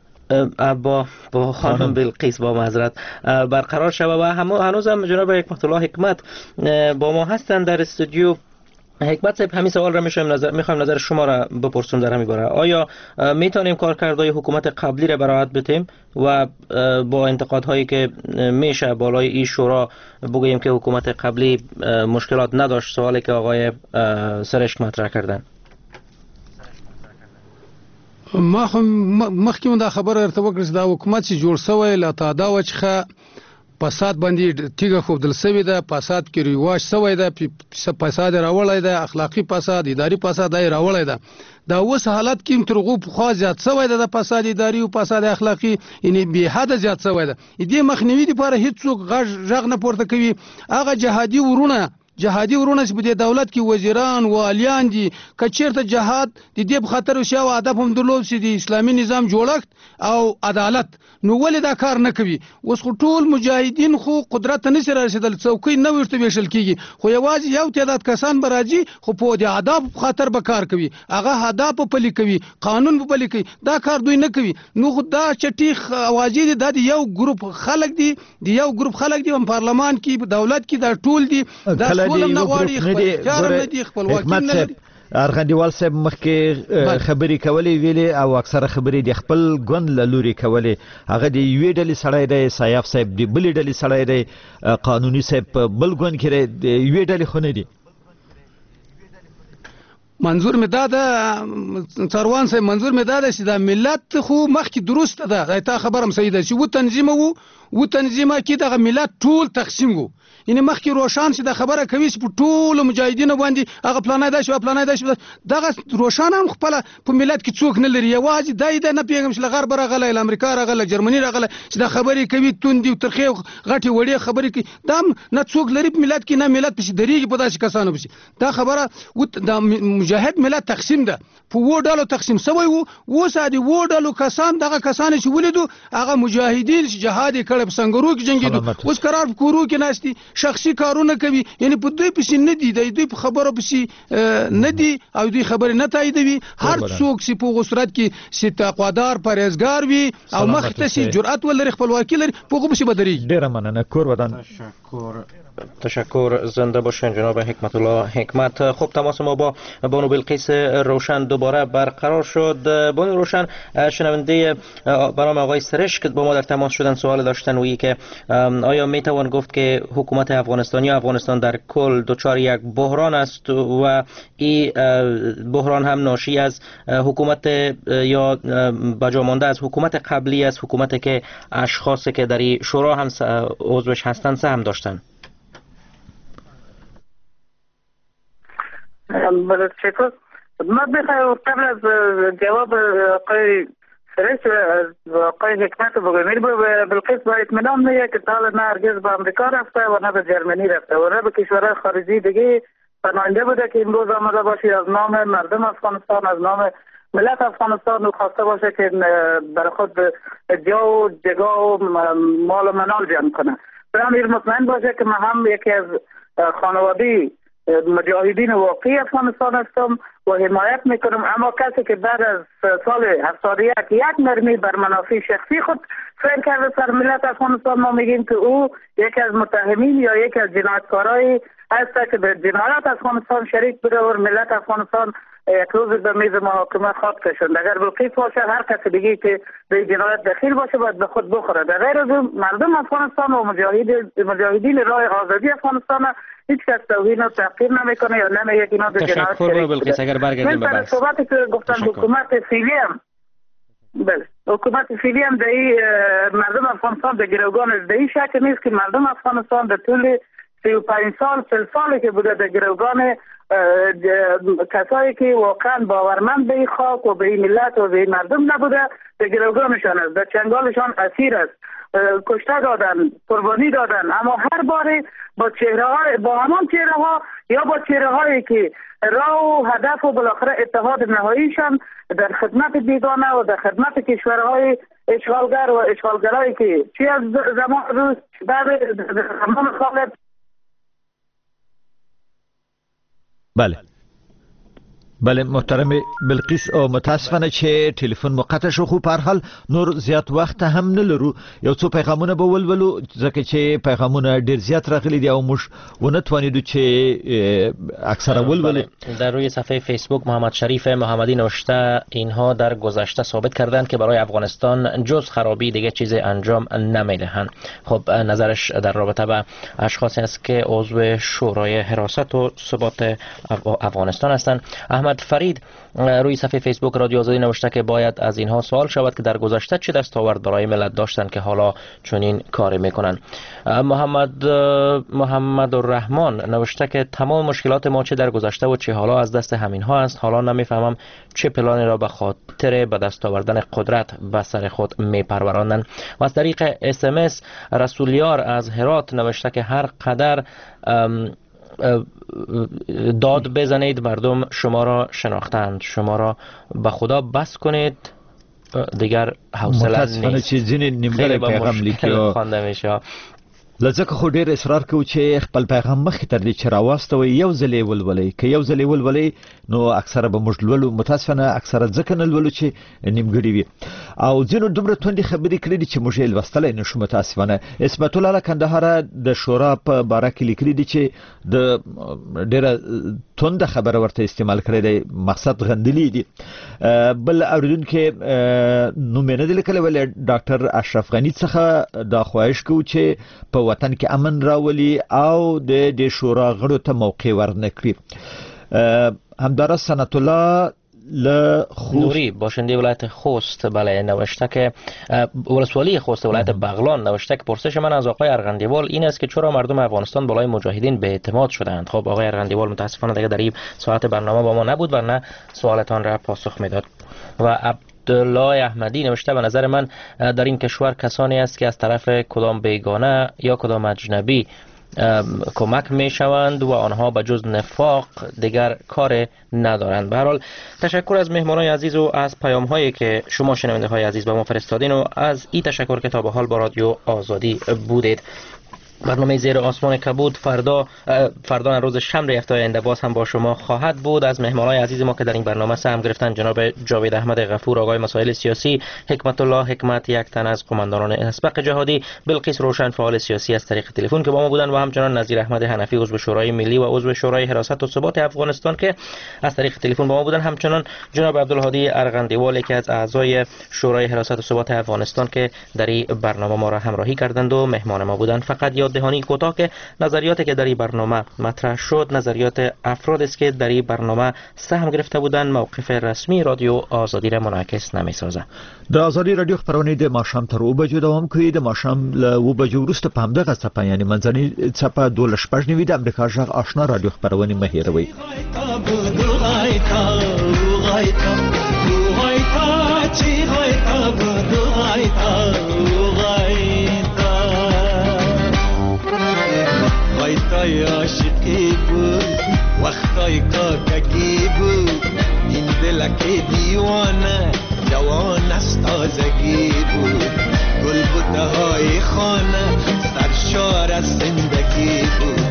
[SPEAKER 5] با خانم بلقیس با معذرت برقرار شود و هنوزم جناب حکمت الله حکمت با ما هستن در استودیو. حکمت صاحب، همین سوال را میخوایم نظر شما را بپرسیم در همین باره. آیا میتونیم کارکردهای حکومت قبلی را برآورد بدیم و با انتقادهایی که میشه بالای این شورا بگوییم که حکومت قبلی مشکلات نداشت؟ سوالی که آقای سرشک مطرح کردن.
[SPEAKER 6] ما مخکې دا خبره ارته وکړه دا حکومت چې جوړ شوی لا تعدا وچخه فساد باندې تیګه خوبدل سوی ده، فساد کې ریواج سوی ده، فساد راولای ده، اخلاقی فساد، اداري فساد راولای ده. دا اوس حالت کې ترغوب خو زیات سوی ده، د فساد اداري او فساد اخلاقی یعنی به حد زیات سوی ده. دې مخنیوي لپاره هیڅوک غږ نه پورته کوي. هغه جهادي ورونه چې په دولت کې وزیران و الیان دي، کچیرته جهاد د دې په خاطر شاو هدف هم درلود چې د اسلامي نظام جوړښت او عدالت، نو ولې دا کار نه کوي؟ اوس خو ټول مجاهدین خو قدرت ته نشي رسیدل، څوکۍ نه ورته ویشل کیږي، خو یوازې یو تعداد کسان به راځي خو په د اهداف په خاطر به کار کوي، هغه اهداف په پلي کوي، قانون په پلي کوي، دا کار دوی نه کوي. نو خو دا چټي اوازې دي، دا یو ګروپ خلک دي، په پارلمان کې په دولت کې دا ټول دي، دا ټول نه غواړي خپلواکي نه لري.
[SPEAKER 4] ارغندیوال صاحب مخکې خبرې کولې ویلې او اکثره خبرې د خپل ګوند له لوري کولې، هغه د یوې ډلې سړی دی، سیاف صاحب د بلې ډلې سړی دی، قانوني صاحب په بل ګوند کې د یوې ډلې خو نه دي.
[SPEAKER 6] منظور می دا ده څاروان صاحب، منظور می دا ده چې دا ملت خو مخکې درسته ده، تا خبرم صحیح ده چې و تنظیم وو و تنظیمه کې دغه ملت ټول تقسیم وو یعنی مخکې روشان چې د خبره کوي چې په ټول مجاهدینو باندې هغه پلانای دا شو پلانای دا شو دغه روشان هم خپل په ملت کې څوک نه لري یوازې دای د نه پیغام چې غرب راغله ال امریکا راغله جرمني راغله چې د خبرې کوي توندي او ترخه غټي وړي خبرې کوي دا نه څوک لري په ملت کې نه ملت په دریږي په داسې کسانو بشي دا خبره د مجاهد ملت تقسیم ده په وو ډالو تقسیم سوی وو سادي وو ډالو کسان دغه کسان چې ولیدو هغه مجاهدین چې جهاد کړي په سنگرو کې جنگیدو اوس قرار کورو کې ناشتي شخصي کارونه کوي یعنی په دوی پسې نه دي د دوی په خبرو پسې نه دي او دوی خبرې نه تاییدوي هر څوک چې په غصرت کې سي تقوادار پرهیزګار وي او مخ ته سي جرأت ولري خپلواکي لري په هغه پسې بدري
[SPEAKER 4] ډیره مننه کور ودان
[SPEAKER 5] تشکر زنده باشین جناب حکمت الله حکمت. خب تماس ما با بانو بلقیس روشن دوباره برقرار شد. بانو روشن شنونده برنامه آقای سرش که با ما در تماس شدن سوال داشتن و که آیا میتوان گفت که حکومت افغانستان یا افغانستان در کل دچار یک بحران است و این بحران هم ناشی از حکومت یا بجا مانده از حکومت قبلی است، حکومتی که اشخاصی که در شورا هم عضوش هستند سهم داشتن؟
[SPEAKER 10] تشکر. ما بخواهیم قبل از جواب آقای سرش و آقای حکمت و امیر بلقیس با اطمینان میگه که تا نه هرگز به امریکا رفته و نه به جرمنی رفته و نه به کشورهای خارجی دیگه پناهنده بوده که امروز آمده باشه از نام مردم افغانستان، از نام ملت افغانستان و خواسته باشه که برای خود جا و جگاه و مال و منال جمع کنه. برای امیر مطمئن باشه که من هم یکی از خانواده مجاهدین واقعی افغانستان هستم و حمایت میکنم، اما کسی که بعد از سال 71 یک نرمی بر منافع شخصی خود فعل کرده سر ملت افغانستان، ما میگیم که او یکی از متهمین یا یکی از جنایتکارای هست که به جنایت افغانستان شریک بوده و ملت افغانستان یک روز به میز محاکمه خواهد کشاند. اگر بلقیس باشه هر کسی دیگه که به جنایت دخیل باشه باید به خود بخوره. در غیر از مردم افغانستان و مجاهدین راه آزادی افغانستان هیچ کس توهین و تحقیر نمیکنه یا نمیگه اینا به جنایت شریک
[SPEAKER 5] بلقیس. اگر برگردیم به بحث
[SPEAKER 10] صحبتی که گفتن حکومت فعلی هم حکومت فعلی هم در مردم افغانستان به گروگان از این شک نیست که مردم افغانستان در طول 35 سال 40 سالی که بوده در گروگان کسایی که واقعا باورمند به این خاک و به این ملت و به این مردم نبوده در گروگانشان است، در چنگالشان اسیر است، کشته دادن، قربانی دادن، اما هر باره با همان چهره ها یا با چهره هایی که راه و هدف و بالاخره اتحاد نهاییشان در خدمت بیگانه و در خدمت کشورهای اشغالگر و اشغالگرایی که چی از زمان روز بعد زمان خالد.
[SPEAKER 4] بله محترم بلقیس او متاسفانه چې ټلیفون مو قطع شو، خو په هر حال نور زیات وخت هم نه لرو. یو څو پیغامونه به ولولو ځکه چې پیغامونه ډیر زیات راغلي دي او موږ ونه توانیدو چې اکثر ولولو.
[SPEAKER 5] در روی صفحه فیسبوک محمد شریف محمدی نوشته اینها در گذشته ثابت کردند که برای افغانستان جز خرابی دیگه چیزی انجام نمیدهند. خب نظرش در رابطه با اشخاصی است که عضو شورای حراست و ثبات افغانستان هستند. احمد فرید روی صفحه فیسبوک رادیو آزادی نوشته که باید از اینها سوال شود که در گذشته چه دستاورد برای ملت داشتند که حالا چنین کاری میکنند. محمد الرحمن نوشته که تمام مشکلات ما چه در گذشته و چه حالا از دست همین ها است. حالا نمیفهمم چه پلانی را به خاطر به دست آوردن قدرت به سر خود میپروراندند. و از طریق SMS رسولیار از هرات نوشته که هر قدر داد بزنید مردم شما را شناختند، شما را به خدا بس کنید دیگر حوصله نیست.
[SPEAKER 4] متاسفانه چې ځینې نیمګړی پیغام لیکي
[SPEAKER 5] خوانده میشه.
[SPEAKER 4] لځکه خو ډیر اصرار کوي چې خپل پیغام مخکې تر دې چې راواستوي یو ځل یې ولولئ، که یو ځل یې ولولئ نو اکثره به موږ لولو. متاسفانه اکثره ځکه نه لولو چې نیمګړي وي او ځینو دومره توندې خبرې کړي دي چې موږ یې لوستلی نه شو. متاسفانه عصمت الله کندهار د شورا په باره کې لیکلي دي چې د ډیره تونده خبره ورته استعمال کړی دی، مقصد غندلي دي. بل اوریدونکي نوم یې نه دی لیکلی، ولې ډاکټر اشرف غني څخه دا خواهش کوو چې په وطن کې امن راولي او د شورا غړو ته موقع ورنکړي. همدارس سنت الله
[SPEAKER 5] نوری باشنده ولایت خوست بله نوشته که ولسوالی خوست ولایت بغلان نوشته که پرسش من از آقای ارغندیوال این است که چرا مردم افغانستان بالای مجاهدین به اعتماد شدند. خب آقای ارغندیوال متاسفانه دیگه در این ساعت برنامه با ما نبود ورنه سوالتان را پاسخ میداد. و عبدالله احمدی نوشته به نظر من در این کشور کسانی است که از طرف کدام بیگانه یا کدام اجنبی کمک می شوند و آنها به جز نفاق دیگر کار ندارند. به هر حال تشکر از مهمانان عزیز و از پیام هایی که شما شنونده های عزیز به ما فرستادین و از این تشکر که تا به حال با رادیو آزادی بودید. برنامه زیر آسمان کبود فردا روز شنبه هفته آینده باز هم با شما خواهد بود. از مهمانان عزیز ما که در این برنامه سهم گرفتن جناب جاوید احمد غفور آقای مسائل سیاسی، حکمت الله حکمت یک تن از قماندانان اسبق جهادی، بلقیس روشن فعال سیاسی از طریق تلفن که با ما بودن و همچنان نظیر احمد حنفی عضو شورای ملی و عضو شورای حراست و ثبات افغانستان که از طریق تلفن با ما بودن، همچنان جناب عبدالهادی ارغندیوال که از اعضای شورای حراست و ثبات افغانستان که در این برنامه ما را همراهی کردند و مهمان ما بودند. فقط یاد دهانی کوتاه که نظریاتی که در این برنامه مطرح شد نظریات افراد است که در این برنامه سهم گرفته بودند. موقف رسمی رادیو آزادی را منعکس نمی‌سازد.
[SPEAKER 4] د آزادی رادیو خبرونه د ماښام تر 2 بجو دوام کوي. د ماښام له 2 بجو وروسته په همدغه څپه یعنی منځنۍ څپه 12:09 د امریکا غږ آشنا رادیو خبرونه مه هېروئ. وقتای عاشقی بود وقتای کاکگی بود این دلک دیوانه جوان از تازگی بود گل بوته های خانه سرشار از زندگی بود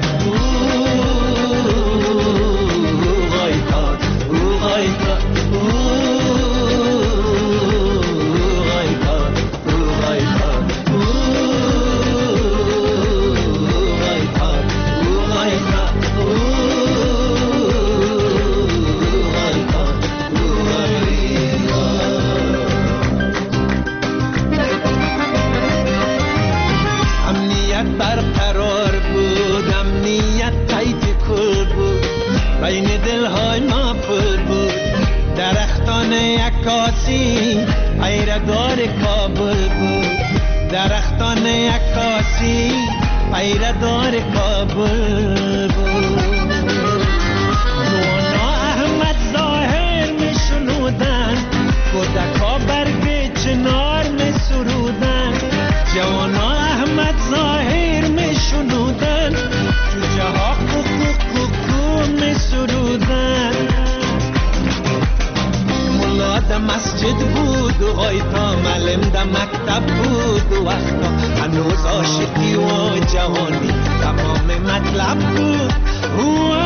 [SPEAKER 4] بین دلهای ما پر بود درختان عکاسی پیردار کابل بود درختان عکاسی پیردار کابل بود نوانا احمد ظاهر می شنودن کودکا برگ چنار می سرودن جوانا احمد ظاهر می شنودن جوجه ها می سرودن ملا در مسجد بود و غایتا معلم در مکتب بود و وقتا هنوز عاشقی و جوانی تمام مطلب بود